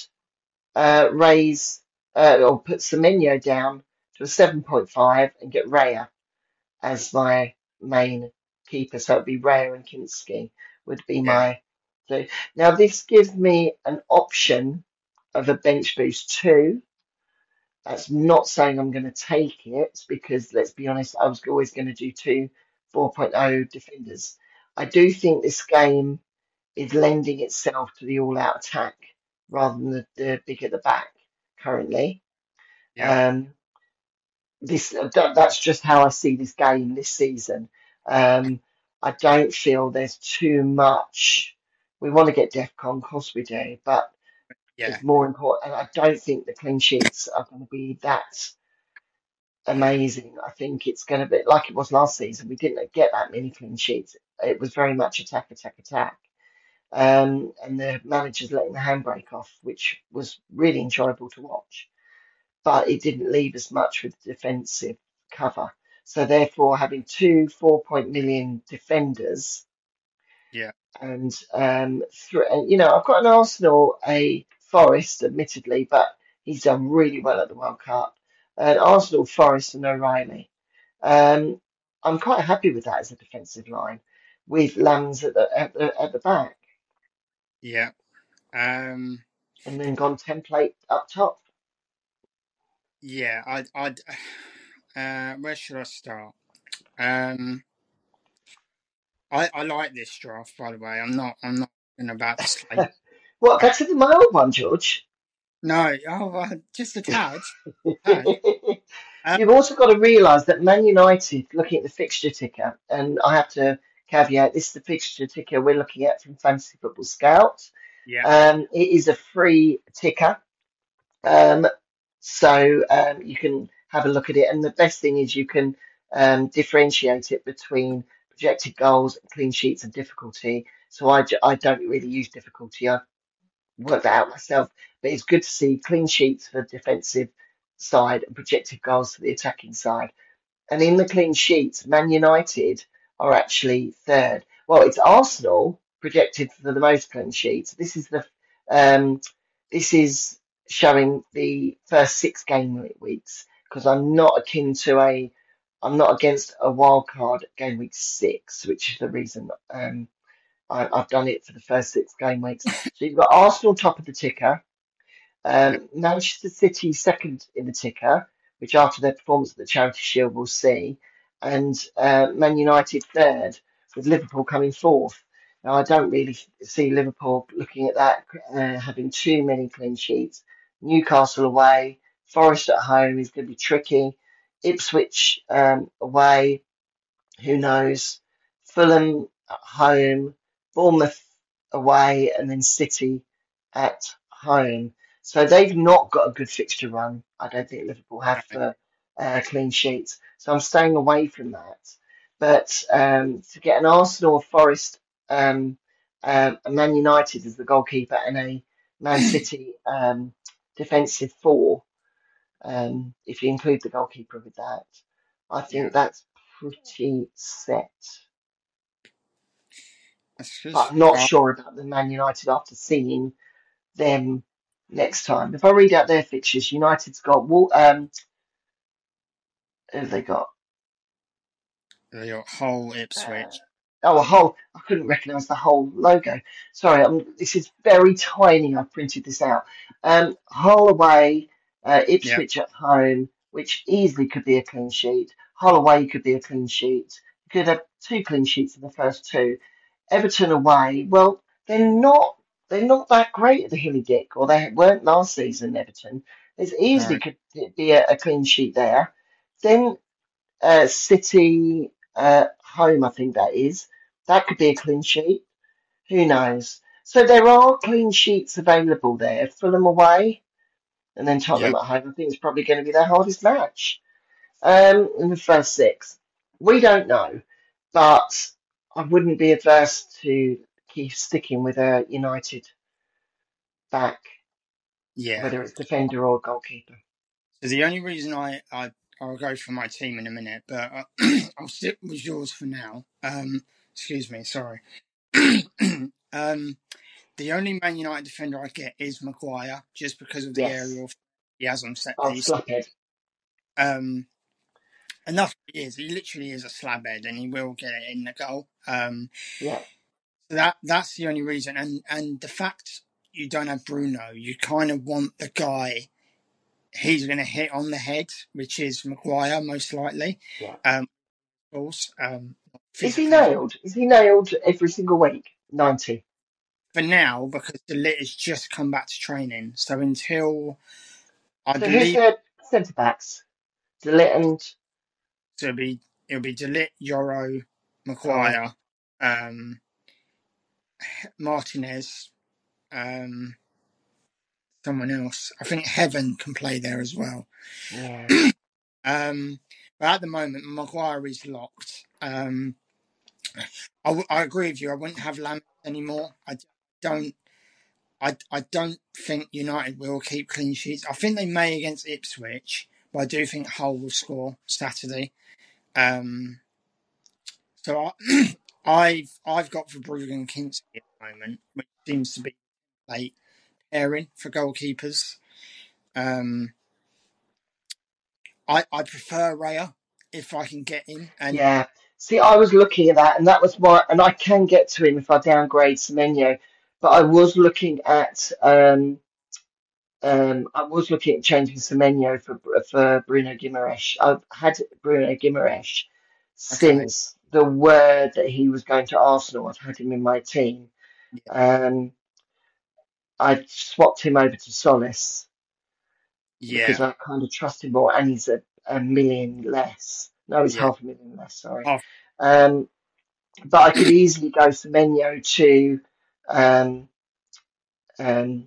raise or put Semenyo down to a 7.5 and get Raya as my main keeper. So it'd be Raya and Kinski would be Yeah. my two. Now this gives me an option of a bench boost too. That's not saying I'm going to take it because let's be honest, I was always going to do two 4.0 defenders. I do think this game is lending itself to the all-out attack rather than the big at the back currently. Yeah. Um, that's just how I see this game this season. Um, I don't feel there's too much. We want to get DEFCON, of course we do, but Yeah. it's more important. And I don't think the clean sheets are going to be that amazing. I think it's going to be like it was last season. We didn't get that many clean sheets. It was very much attack, attack, attack. And the managers letting the handbrake off, which was really enjoyable to watch, but it didn't leave us much with defensive cover. So therefore, having two 4 million defenders Yeah. and I've got an Arsenal, a Forest, admittedly, but he's done really well at the World Cup. An Arsenal, Forest, and O'Reilly. Um, I'm quite happy with that as a defensive line, with Lambs at the back, Yeah. Um. and then gone template up top. Yeah. I'd. Where should I start? Um. I like this draft, by the way. I'm not about to slate. What, better than my old one, George? No. Oh, just a tad. Tad. Um. You've also got to realise that Man United, looking at the fixture ticker, and I have to caveat this is the fixture ticker we're looking at from Fantasy Football Scout. Yeah. It is a free ticker, um, so you can have a look at it. And the best thing is you can differentiate it between projected goals, clean sheets, and difficulty. So I don't really use difficulty. I work that out myself. But it's good to see clean sheets for the defensive side and projected goals for the attacking side. And in the clean sheets, Man United are actually third. Well, it's Arsenal projected for the most clean sheets. Um, this is showing the first 6 game weeks because I'm not against a wild card game week 6, which is the reason I've done it for the first 6 game weeks. So you've got Arsenal top of the ticker, Yeah. Manchester City second in the ticker, which after their performance at the Charity Shield we'll see, and Man United third, with Liverpool coming fourth. Now I don't really see Liverpool looking at that having too many clean sheets. Newcastle away, Forest at home is going to be tricky. Ipswich away, who knows? Fulham at home, Bournemouth away, and then City at home. So they've not got a good fixture run. I don't think Liverpool have Okay. for clean sheets. So I'm staying away from that. But to get an Arsenal, a Forest, a Man United as the goalkeeper, and a Man City defensive four, if you include the goalkeeper with that, I Yeah. think that's pretty set. That's But just. I'm not sure about the Man United after seeing. them next time. If I read out their fixtures, United's got who have they got? Your whole Uh, Ipswich. oh, a whole. I couldn't recognise the whole logo. Sorry, this is very tiny. I printed this out. Hull away, Yeah, Ipswich at home, which easily could be a clean sheet. Hull away could be a clean sheet. You could have two clean sheets in the first two. Everton away, well, they're not that great at the Hilly Dick, or they weren't last season. Everton, there's no, easily could be a clean sheet there. Then City home, I think that is. That could be a clean sheet. Who knows? So there are clean sheets available there. Fulham away and then yeah, Tottenham at home. I think it's probably going to be their hardest match in the first six. We don't know, but I wouldn't be adverse to keep sticking with a United back, yeah. whether it's defender or goalkeeper. So the only reason I'll go for my team in a minute, but I'll stick with yours for now. Excuse me, sorry. um, the only Man United defender I get is Maguire, just because of the Yes. aerial he has on set Oh, piece. slaphead. Um, and that's what he is. He literally is a slabhead, and he will get it in the goal. Yeah, That's the only reason. And the fact you don't have Bruno, you kind of want the guy he's going to hit on the head, which is Maguire most likely. yeah. Of course, Is he physically nailed? Is he nailed every single week? 90. for now because the lit has just come back to training. So until I So who's believe their centre backs? Delit and it'll be Delit, Yoro, oh Maguire, um, Martinez, um, someone else. I think Heaven can play there as well. yeah, Um, but at the moment, Maguire is locked. I agree with you. I wouldn't have Lamb anymore. Don't. I don't think United will keep clean sheets. I think they may against Ipswich, but I do think Hull will score Saturday. Um, so I've got Verbrugge and Kingsley at the moment, which seems to be late pairing for goalkeepers. Um, I prefer Raya if I can get him, and yeah. See, I was looking at that, and that was my, and I can get to him if I downgrade Semenyo, but I was looking at changing Semenyo for Bruno Guimaraes. I've had Bruno Guimaraes okay, since the word that he was going to Arsenal. I've had him in my team. yeah, Um, I swapped him over to Solis because yeah, I kind of trust him more, and he's a million less. No, he's yeah. half a million less. Sorry. Oh, Um, but I could easily go Semenyo to um, um,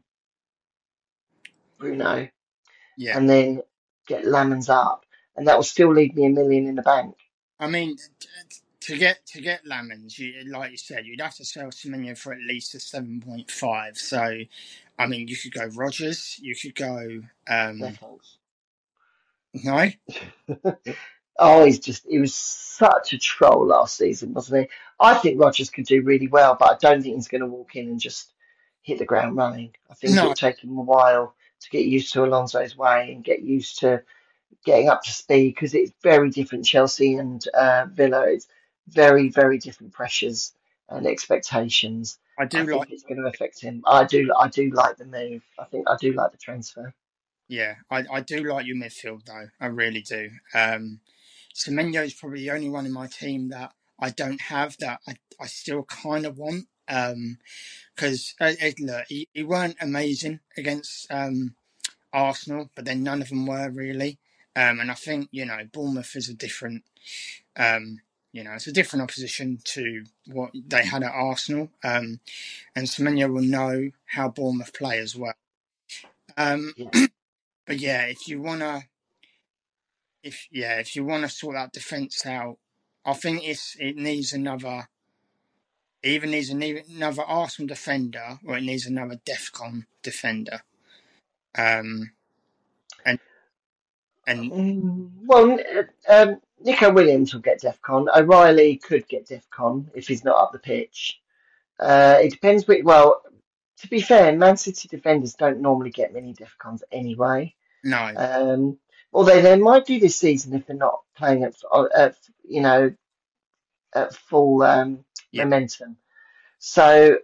Bruno yeah. and then get Lamans up, and that will still leave me a million in the bank. I mean, to get Lamens, like you said, you'd have to sell Semenyo for at least a 7.5. So, I mean, you could go Rogers, you could go No thanks. no, Oh, he was such a troll last season, wasn't he? I think Rodgers could do really well, but I don't think he's going to walk in and just hit the ground running. I think no. it'll take him a while to get used to Alonso's way and get used to getting up to speed because it's very different. Chelsea and Villa, it's very, very different pressures and expectations. I I do like, think it's going to affect him. I do like the move. I think I do like the transfer. yeah, I do like your midfield though. I really do. Semenyo is probably the only one in my team that I don't have that I still kind of want. Because look, he weren't amazing against Arsenal, but then none of them were really. And I think Bournemouth is a different, it's a different opposition to what they had at Arsenal. And Semenyo will know how Bournemouth play as well. Um, Yeah, but yeah, if you wanna sort that defence out, I think it needs another. It either needs another Arsenal defender, or it needs another Defcon defender. Um, and and Well, Nico Williams will get DEFCON. O'Reilly could get DEFCON if he's not up the pitch. It depends. Well, to be fair, Man City defenders don't normally get many defcons anyway. No. Um, Although they might do this season if they're not playing at you know, at full Yeah. momentum. So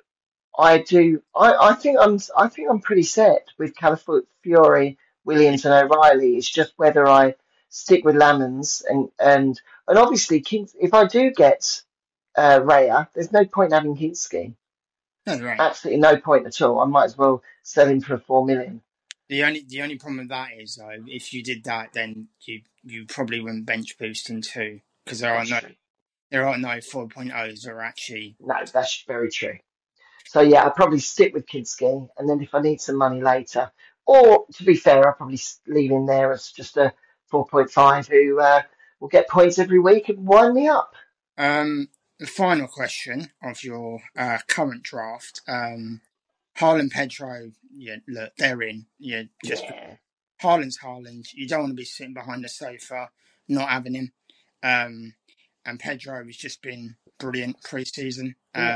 I think I'm pretty set with Calafiori, Yeah. Williams, and O'Reilly. It's just whether I stick with Lamans and obviously Kings. If I do get Raya, there's no point having Kinski. No, right. Absolutely no point at all. I might as well sell him for 4 million. The only problem with that is though, if you did that, then you probably wouldn't bench boost in two because That's true. there are no 4.0s that are actually. No, that's very true. So yeah, I'll probably stick with Kinski, and then if I need some money later, or to be fair, I'll probably leave in there as just a 4.5 who will get points every week and wind me up. The final question of your current draft, Haaland, Pedro. Yeah, look, they're in. Yeah, just Yeah, Haaland's Haaland. You don't want to be sitting behind the sofa not having him. Um, and Pedro has just been brilliant pre-season. yeah.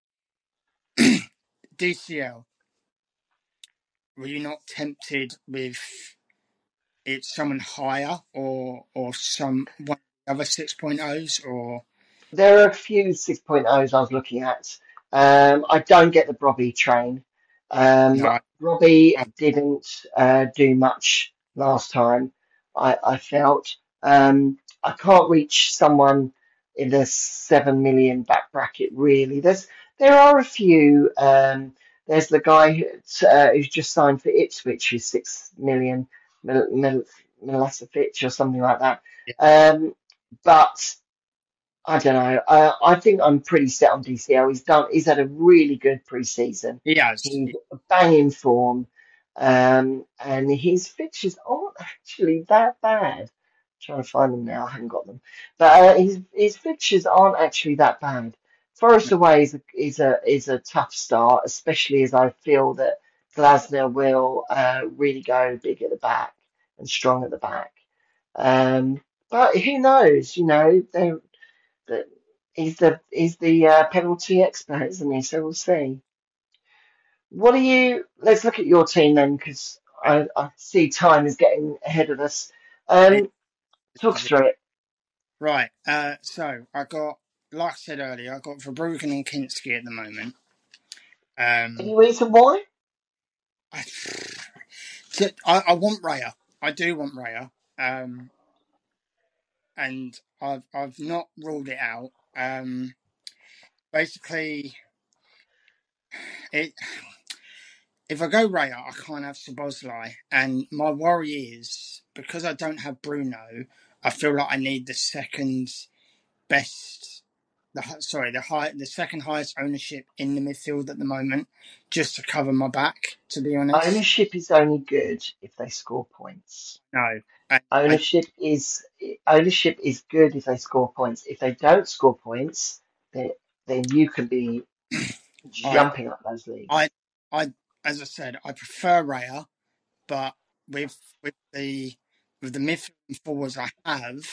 DCL, were you not tempted with it someone higher or some one of the other 6.0s or There are a few 6.0s I was looking at. I don't get the Robbie train. no? Robbie I, didn't do much last time, I felt. I can't reach someone in the 7 million back bracket, really. There are a few. There's the guy who's just signed for Ipswich, who's 6 million, Milosevic or something like that. yeah, Um, but I don't know. I think I'm pretty set on DCL. He's had a really good pre-season. he has. He's banging form, and his fixtures aren't actually that bad. Trying to find them now. I haven't got them, but his fixtures aren't actually that bad. Forest away is a tough start, especially as I feel that Glasner will really go big at the back and strong at the back. But who knows? You know, that he's the penalty expert, isn't he? So we'll see. What are you? Let's look at your team then, because I see time is getting ahead of us. It, Talk us through it. right. So I got, like I said earlier, I got Verbruggen and Kinski at the moment. Any Um, reason why? I, I want Raya. I do want Raya. And I've not ruled it out. Basically, it if I go Raya, I can't have Szoboszlai, and my worry is because I don't have Bruno, I feel like I need the second best. The second highest ownership in the midfield at the moment, just to cover my back. To be honest, Ownership is only good if they score points. no, I Ownership is ownership is good if they score points. If they don't score points, then then you can be I jumping up those I leagues. I as I said, I prefer Raya, but with with the with the midfield and forwards I have,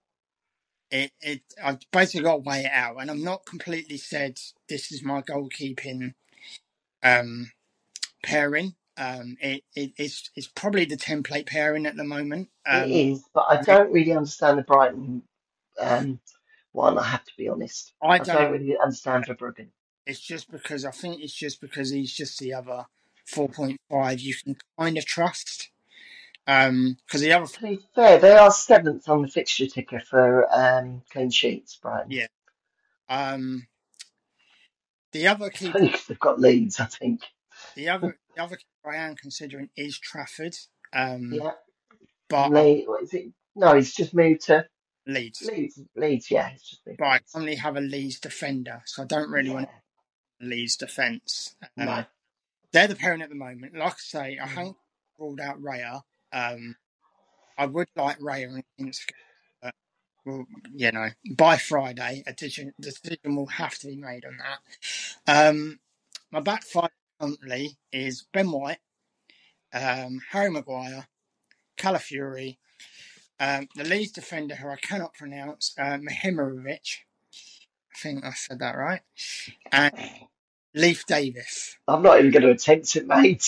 I've basically got to weigh it out, and I'm not completely said this is my goalkeeping um, pairing. It's probably the template pairing at the moment. It is, but I don't really understand the Brighton um, one. I have to be honest. I I don't. don't really understand Verbruggen. It's just because I think it's just because he's just the other 4.5 you can kind of trust. Because the other, To be fair, they are seventh on the fixture ticker for clean sheets, Brighton. yeah, um, the other It's keeper, only 'cause they've got leads, I think. the other keeper I am considering is Trafford. Yeah, But I Lee, what is it? No, he's just moved to Leeds. Leeds. Leeds, yeah, he's just moved But to I Leeds. currently have a Leeds defender, so I don't really want Yeah, Leeds defence. no. They're the pairing at the moment. Like I say, I Mm. haven't ruled out Raya. I would like Raya and Kinski, but well, by Friday, a decision will have to be made on that. My back five currently is Ben White, Harry Maguire, Calafiori, the Leeds defender who I cannot pronounce, Mihimovic. I think I said that right. And Leif Davis. I'm not even going to attempt it, mate.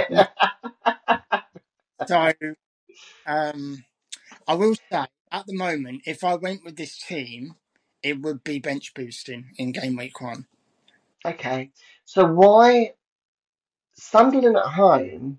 So I will say at the moment, if I went with this team, it would be bench boosting in game week 1. Okay. So why Sunderland at home?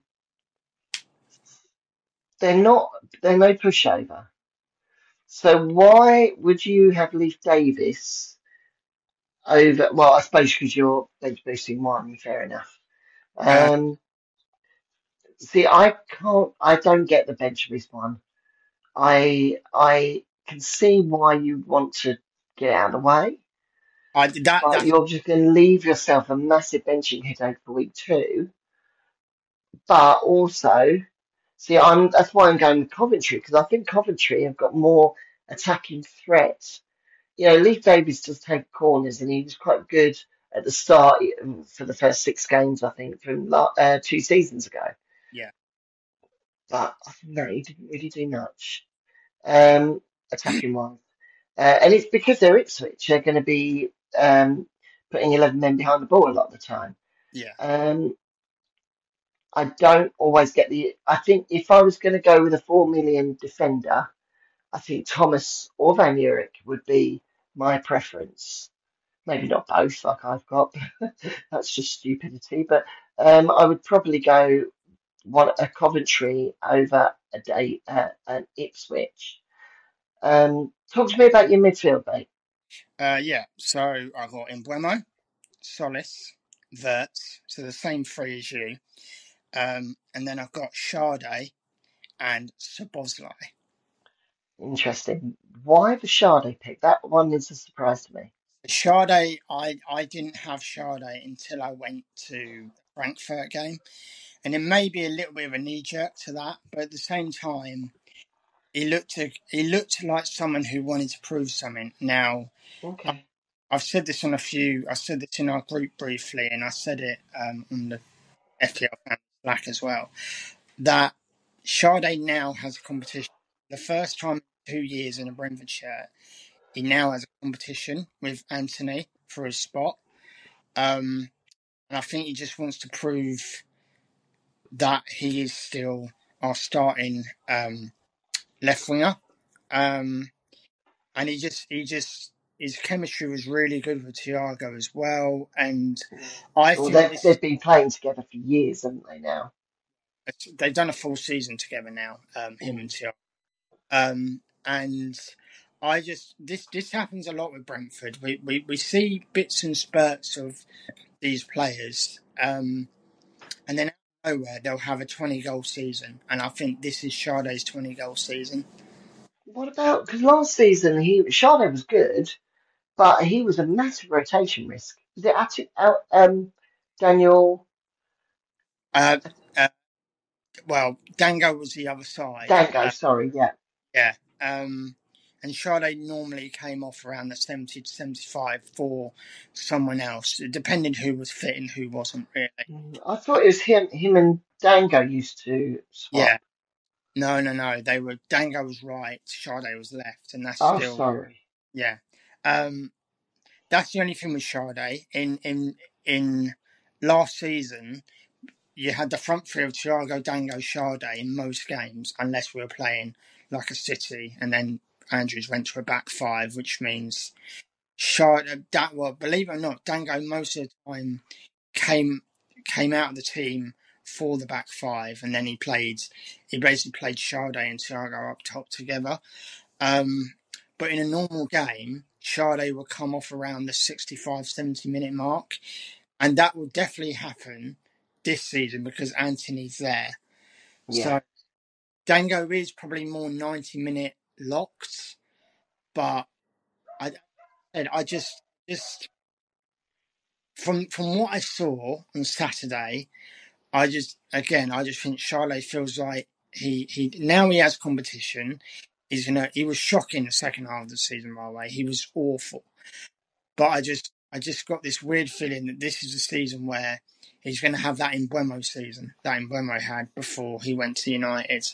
They're not. They're no pushover. So why would you have Leif Davis over? Well, I suppose because you're bench boosting one. Fair enough. Uh, Um, See, I can't. I don't get the bench boost one. I can see why you want to get out of the way, but that's you're just going to leave yourself a massive benching headache for week 2. But also, see, that's why I'm going with Coventry because I think Coventry have got more attacking threat. You know, Leif Davis does take corners, and he was quite good at the start for the first 6 games, I think, from 2 seasons ago. yeah. But no, he didn't really do much attacking wise. And it's because they're Ipswich, they're going to be putting 11 men behind the ball a lot of the time. Yeah. Um, I don't always get I think if I was going to go with a 4 million defender, I think Thomas or Van Eurich would be my preference. Maybe not both, like I've got. That's just stupidity. But I would probably go a Coventry over an Ipswich. Talk to me about your midfield, mate. Yeah. So I got Embuemo, Solis, Verts, so the same 3 as you. And then I've got Sade and Szoboszlai. Interesting. Why the Sade pick? That one is a surprise to me. Sade, I didn't have Sade until I went to the Frankfurt game, and it may be a little bit of a knee jerk to that, but at the same time, he looked like someone who wanted to prove something. Now, Okay. I've said this I said this in our group briefly, and I said it on the FPL fan Slack as well. That Sade now has a competition. The first time in 2 years in a Brentford shirt, he now has a competition with Anthony for his spot. And I think he just wants to prove that he is still our starting left winger. Um, and his chemistry was really good with Thiago as well. And I Well, think they've been playing together for years, haven't they now? they've done a full season together now, him and Mm. Thiago. And this happens a lot with Brentford. We see bits and spurts of these players, and then out of nowhere they'll have a 20-goal season. And I think this is Sade's 20-goal season. What about because last season Sade was good, but he was a massive rotation risk. Was it Daniel Uh, uh, well, Dango was the other side. Dango? Sorry, yeah. Yeah. Um, and Sade normally came off around the 70 to 75 for someone else, depending who was fit and who wasn't really. I thought it was him and Dango used to Yeah. swap. No. They were Dango was right, Sade was left, and that's Oh, still sorry. yeah. Um, that's the only thing with Sade. In last season, you had the front three of Thiago, Dango, Sade in most games, unless we were playing like a City, and then Andrews went to a back five, which means believe it or not, Dango most of the time came came out of the team for the back five, and then he basically played Sade and Thiago up top together. But in a normal game, Sade will come off around the 65, 70 minute mark, and that will definitely happen this season because Anthony's there. Yeah, So Dango is probably more 90-minute locked, but I just from what I saw on Saturday, I just think Charlotte feels like he now he has competition. He was shocking the second half of the season, by the way. He was awful. But I just got this weird feeling that this is a season where he's going to have that Embuemo season that Embuemo had before he went to United.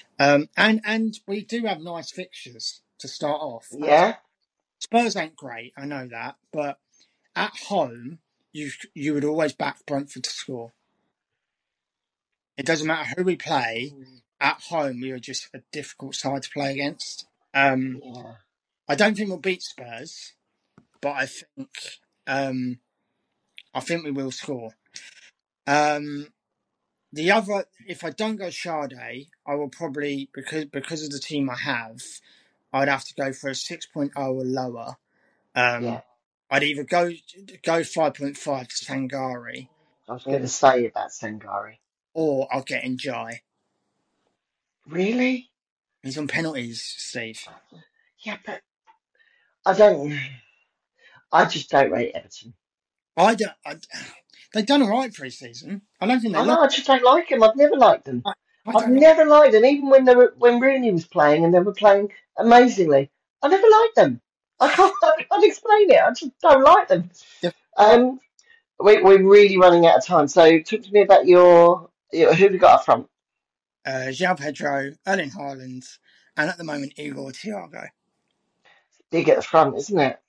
And we do have nice fixtures to start off. yeah. Spurs ain't great, I know that, but at home you would always back Brentford to score. It doesn't matter who we play. Mm, At home, we are just a difficult side to play against. yeah, I don't think we'll beat Spurs, but um, I think we will score. Um, the other, if I don't go Sade, I will probably because of the team I have, I'd have to go for a 6.0 or lower. yeah. I'd either go 5.5 to Sangari, I was or going to say about Sangari. I'll get in Jai. Really? He's on penalties, Steve. Yeah, but I don't. I just don't rate Everton. I don't. They've done all right pre-season. I don't think they I lost. know. I just don't like them. I've never liked them. I I've don't like. never liked them, even when when Rooney was playing and they were playing amazingly. I never liked them. I can't explain it. I just don't like them. The, Um, we're really running out of time. So talk to me about your who have you got up front? João Pedro, Erling Haaland, and at the moment Igor Thiago. Big at the front, isn't it?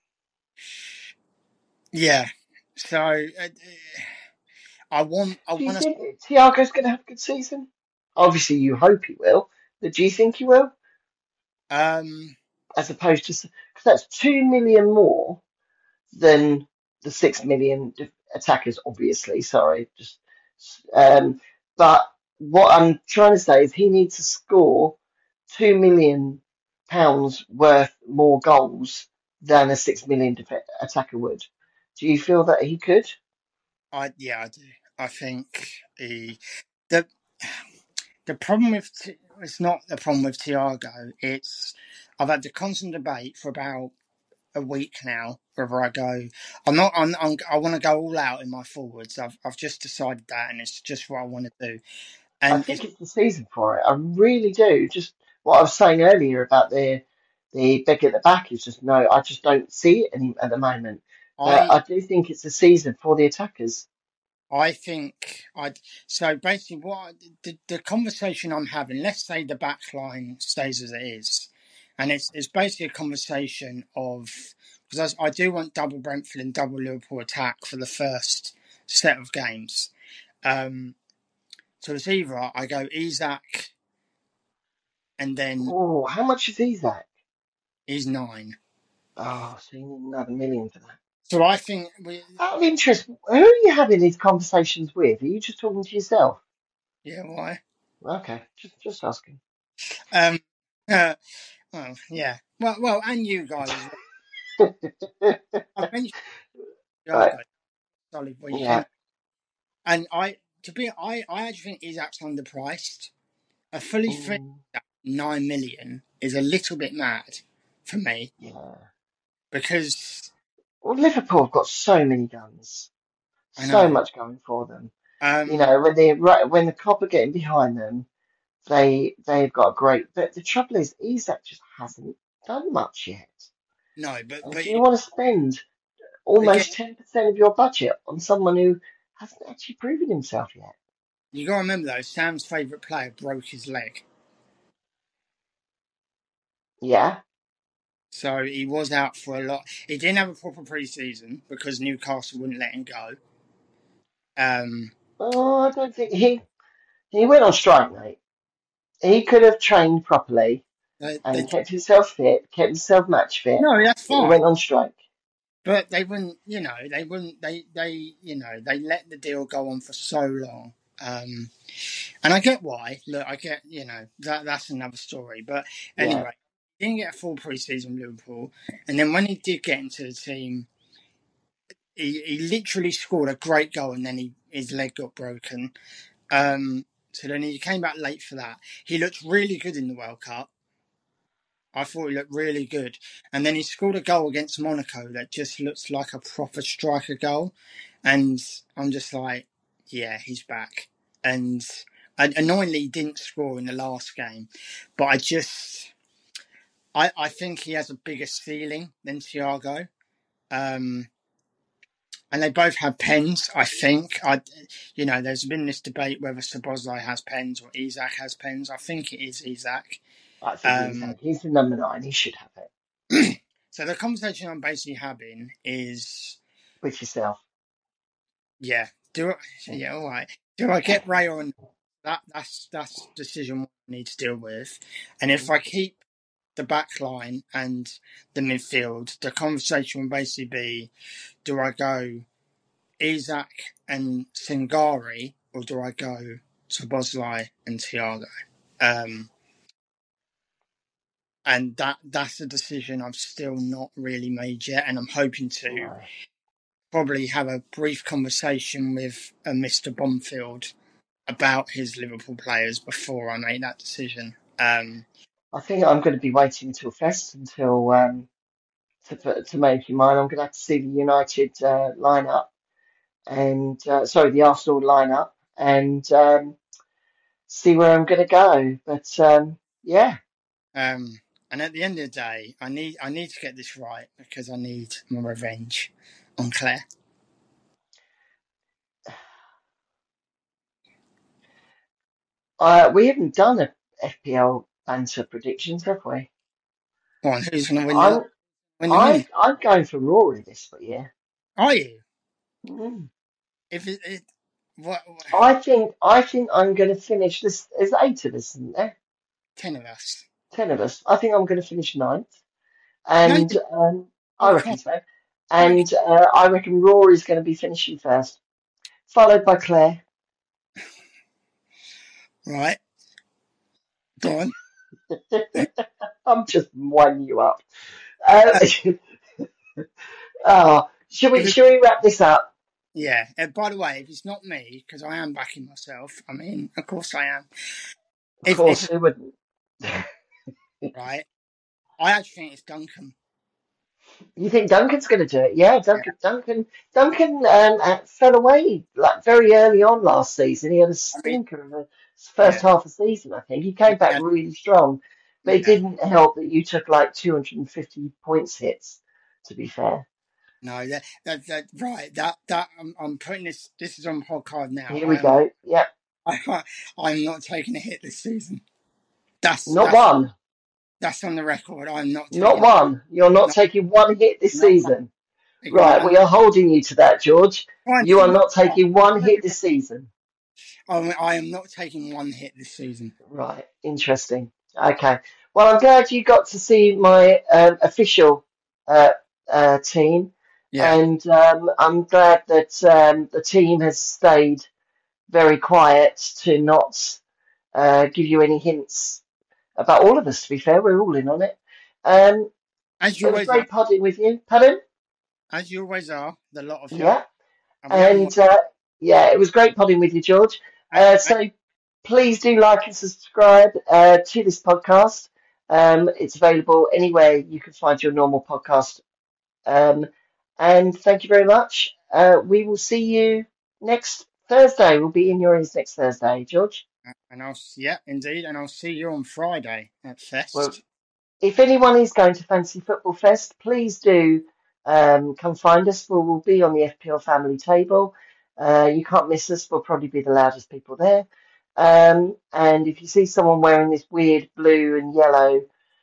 Yeah. So I Do you want to. think Thiago's going to have a good season? Obviously, you hope he will, but do you think he will? Um, As opposed to, because that's 2 million more than the 6 million attackers, obviously. Sorry, just um, but what I'm trying to say is he needs to score £2 million worth more goals than a 6 million attacker would. Do you feel that he could? I do. I think the the problem with it's not the problem with Thiago. It's I've had the constant debate for about a week now whether I go. I'm not. I want to go all out in my forwards. I've just decided that, and it's just what I want to do. I And it's think it's the season for it. I really do. Just what I was saying earlier about the big at the back is just no. I just don't see it at the moment. But I I do think it's the season for the attackers. I think I so basically what the conversation I'm having. Let's say the back line stays as it is, and it's basically a conversation of because I do want double Brentford and double Liverpool attack for the first set of games. Um, so it's either I go Isak and then Oh, how much is he, Zach? he's 9. Oh, so you need another million for that. So I think we Out of interest, who are you having these conversations with? Are you just talking to yourself? yeah why Okay, just asking. um uh, well yeah and you guys as well. I mentioned Right, Thiago solid week yeah. and I actually think Isak's underpriced. A fully fit Mm, 9 million is a little bit mad for me yeah. because Well, Liverpool have got so many guns, I so know. much going for them. You Um, know, when the Cop are getting behind them, they've got a great. But the trouble is, Isak just hasn't done much yet. no, And but do you want to spend again, almost 10% of your budget on someone who hasn't actually proven himself yet? you got to remember though, Sam's favourite player broke his leg, Yeah. so he was out for a lot. He didn't have a proper pre-season because Newcastle wouldn't let him go. Um, Oh, I don't think he went on strike, mate. He could have trained properly they and kept himself fit, kept himself match fit, no, that's but he fine. went on strike. But they wouldn't, they wouldn't, they let the deal go on for so long. And I get why. Look, I get, that's another story. But Yeah. anyway, he didn't get a full preseason with Liverpool. And then when he did get into the team, he literally scored a great goal and then his leg got broken. So then he came back late for that. He looked really good in the World Cup. I thought he looked really good. And then he scored a goal against Monaco that just looks like a proper striker goal. And I'm just like, yeah, he's back. And annoyingly, he didn't score in the last game. But I think he has a bigger ceiling than Thiago. Um, and they both have pens, I think. There's been this debate whether Szoboszlai has pens or Isak has pens. I think it is Isak. I think Um, he's the number 9. He should have it so, the conversation I'm basically having is, with yourself. Yeah. Do I, yeah, all right. Do I get Ray or not? That's decision one I need to deal with. And if I keep the back line and the midfield, the conversation will basically be: do I go Isak and Singari, or do I go Szoboszlai and Thiago? Um, and that's a decision I've still not really made yet, and I'm hoping to No. probably have a brief conversation with Mr. Bonfield about his Liverpool players before I make that decision. I think I'm going to be waiting until Fest until to make your mind. I'm going to have to see the United lineup and sorry, the Arsenal lineup and see where I'm going to go. But yeah, and at the end of the day, I need to get this right because I need my revenge on Claire. we haven't done a FPL banter predictions, have we? On who's going to I'm win the money? I'm going for Rory this year. Are you? Mm. If it what I think I'm going to finish this. There's 8 of us, isn't there? 10 of us? 10 of us. I think I'm going to finish ninth, No, and I you reckon can't. so. No, And I reckon Rory's going to be finishing first, followed by Claire. right. Go on. I'm just winding you up. Uh, oh, If it, should we wrap this up? yeah. By the way, if it's not me, because I am backing myself. I mean, of course I am. Of If course, who wouldn't? right, I actually think it's Duncan. You think Duncan's going to do it? Yeah, Yeah, Duncan fell away like very early on last season. He had a I mean, stinker of the yeah, first half of the season, I think. He came back yeah, really strong, but it yeah. didn't help that you took like 250 points hits, to be fair. No, right. I'm putting this. This is on podcast now. Here we go. Yep. I'm not taking a hit this season. That's Not that's one. that's on the record. I'm not Not taking one. You're not not taking one hit this not one, season. taking Right, one. we are holding you to that, George. Trying You are to. not taking one hit this season. I am not taking one hit this season. Right, interesting. Okay. Well, I'm glad you got to see my official uh, team, Yeah. and I'm glad that the team has stayed very quiet to not give you any hints about all of us. To be fair, we're all in on it. Um, As you it was always are. great podding with you. Pardon? As you always are. The lot of you. Yeah. And we haven't won. And yeah, it was great podding with you, George. I, I, So please do like and subscribe to this podcast. It's available anywhere you can find your normal podcast. Um, and thank you very much. We will see you next Thursday. We'll be in your ears next Thursday, George. and yeah, indeed. And I'll see you on Friday at Well, Fest. if anyone is going to Fantasy Football Fest, please do come find us. We'll be on the FPL family table. You can't miss us. We'll probably be the loudest people there. And if you see someone wearing this weird blue and yellow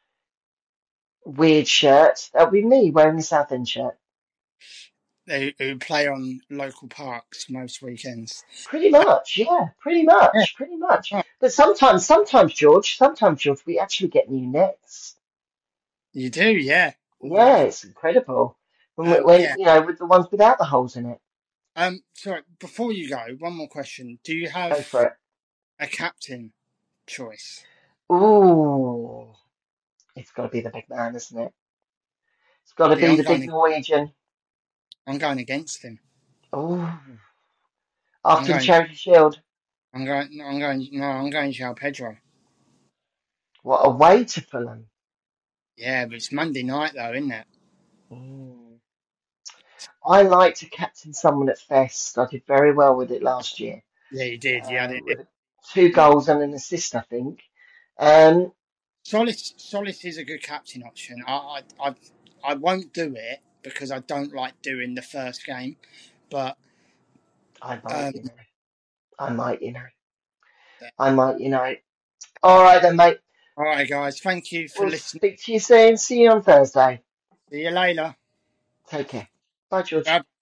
weird shirt, that'll be me wearing the Southend shirt. Who play on local parks most weekends. Pretty Uh, much, yeah, yeah. pretty much. Right. But sometimes, George, we actually get new nets. You do, yeah. Yeah, Wow. it's incredible. When Yeah. with the ones without the holes in it. Sorry. Before you go, one more question. Do you have Go for it. a captain choice? Ooh, it's got to be the big man, isn't it? It's got to Yeah, be the big Norwegian. I'm going against him. Ooh, I'm after the going. Charity Shield. I'm going. I'm going. No, I'm going João Pedro. What a way to Fulham. Yeah, but it's Monday night though, isn't it? Mm. I like to captain someone at Fest. I did very well with it last year. Yeah, you did. You had it. With 2 goals and an assist, I think. Um, Solis is a good captain option. I won't do it because I don't like doing the first game, but I might, um, you know. I might, you know. I might, you know. All right then, mate. all right, guys. Thank you for We'll listening. speak to you soon. See you on Thursday. See you later. Take care. Bye, George. Bye.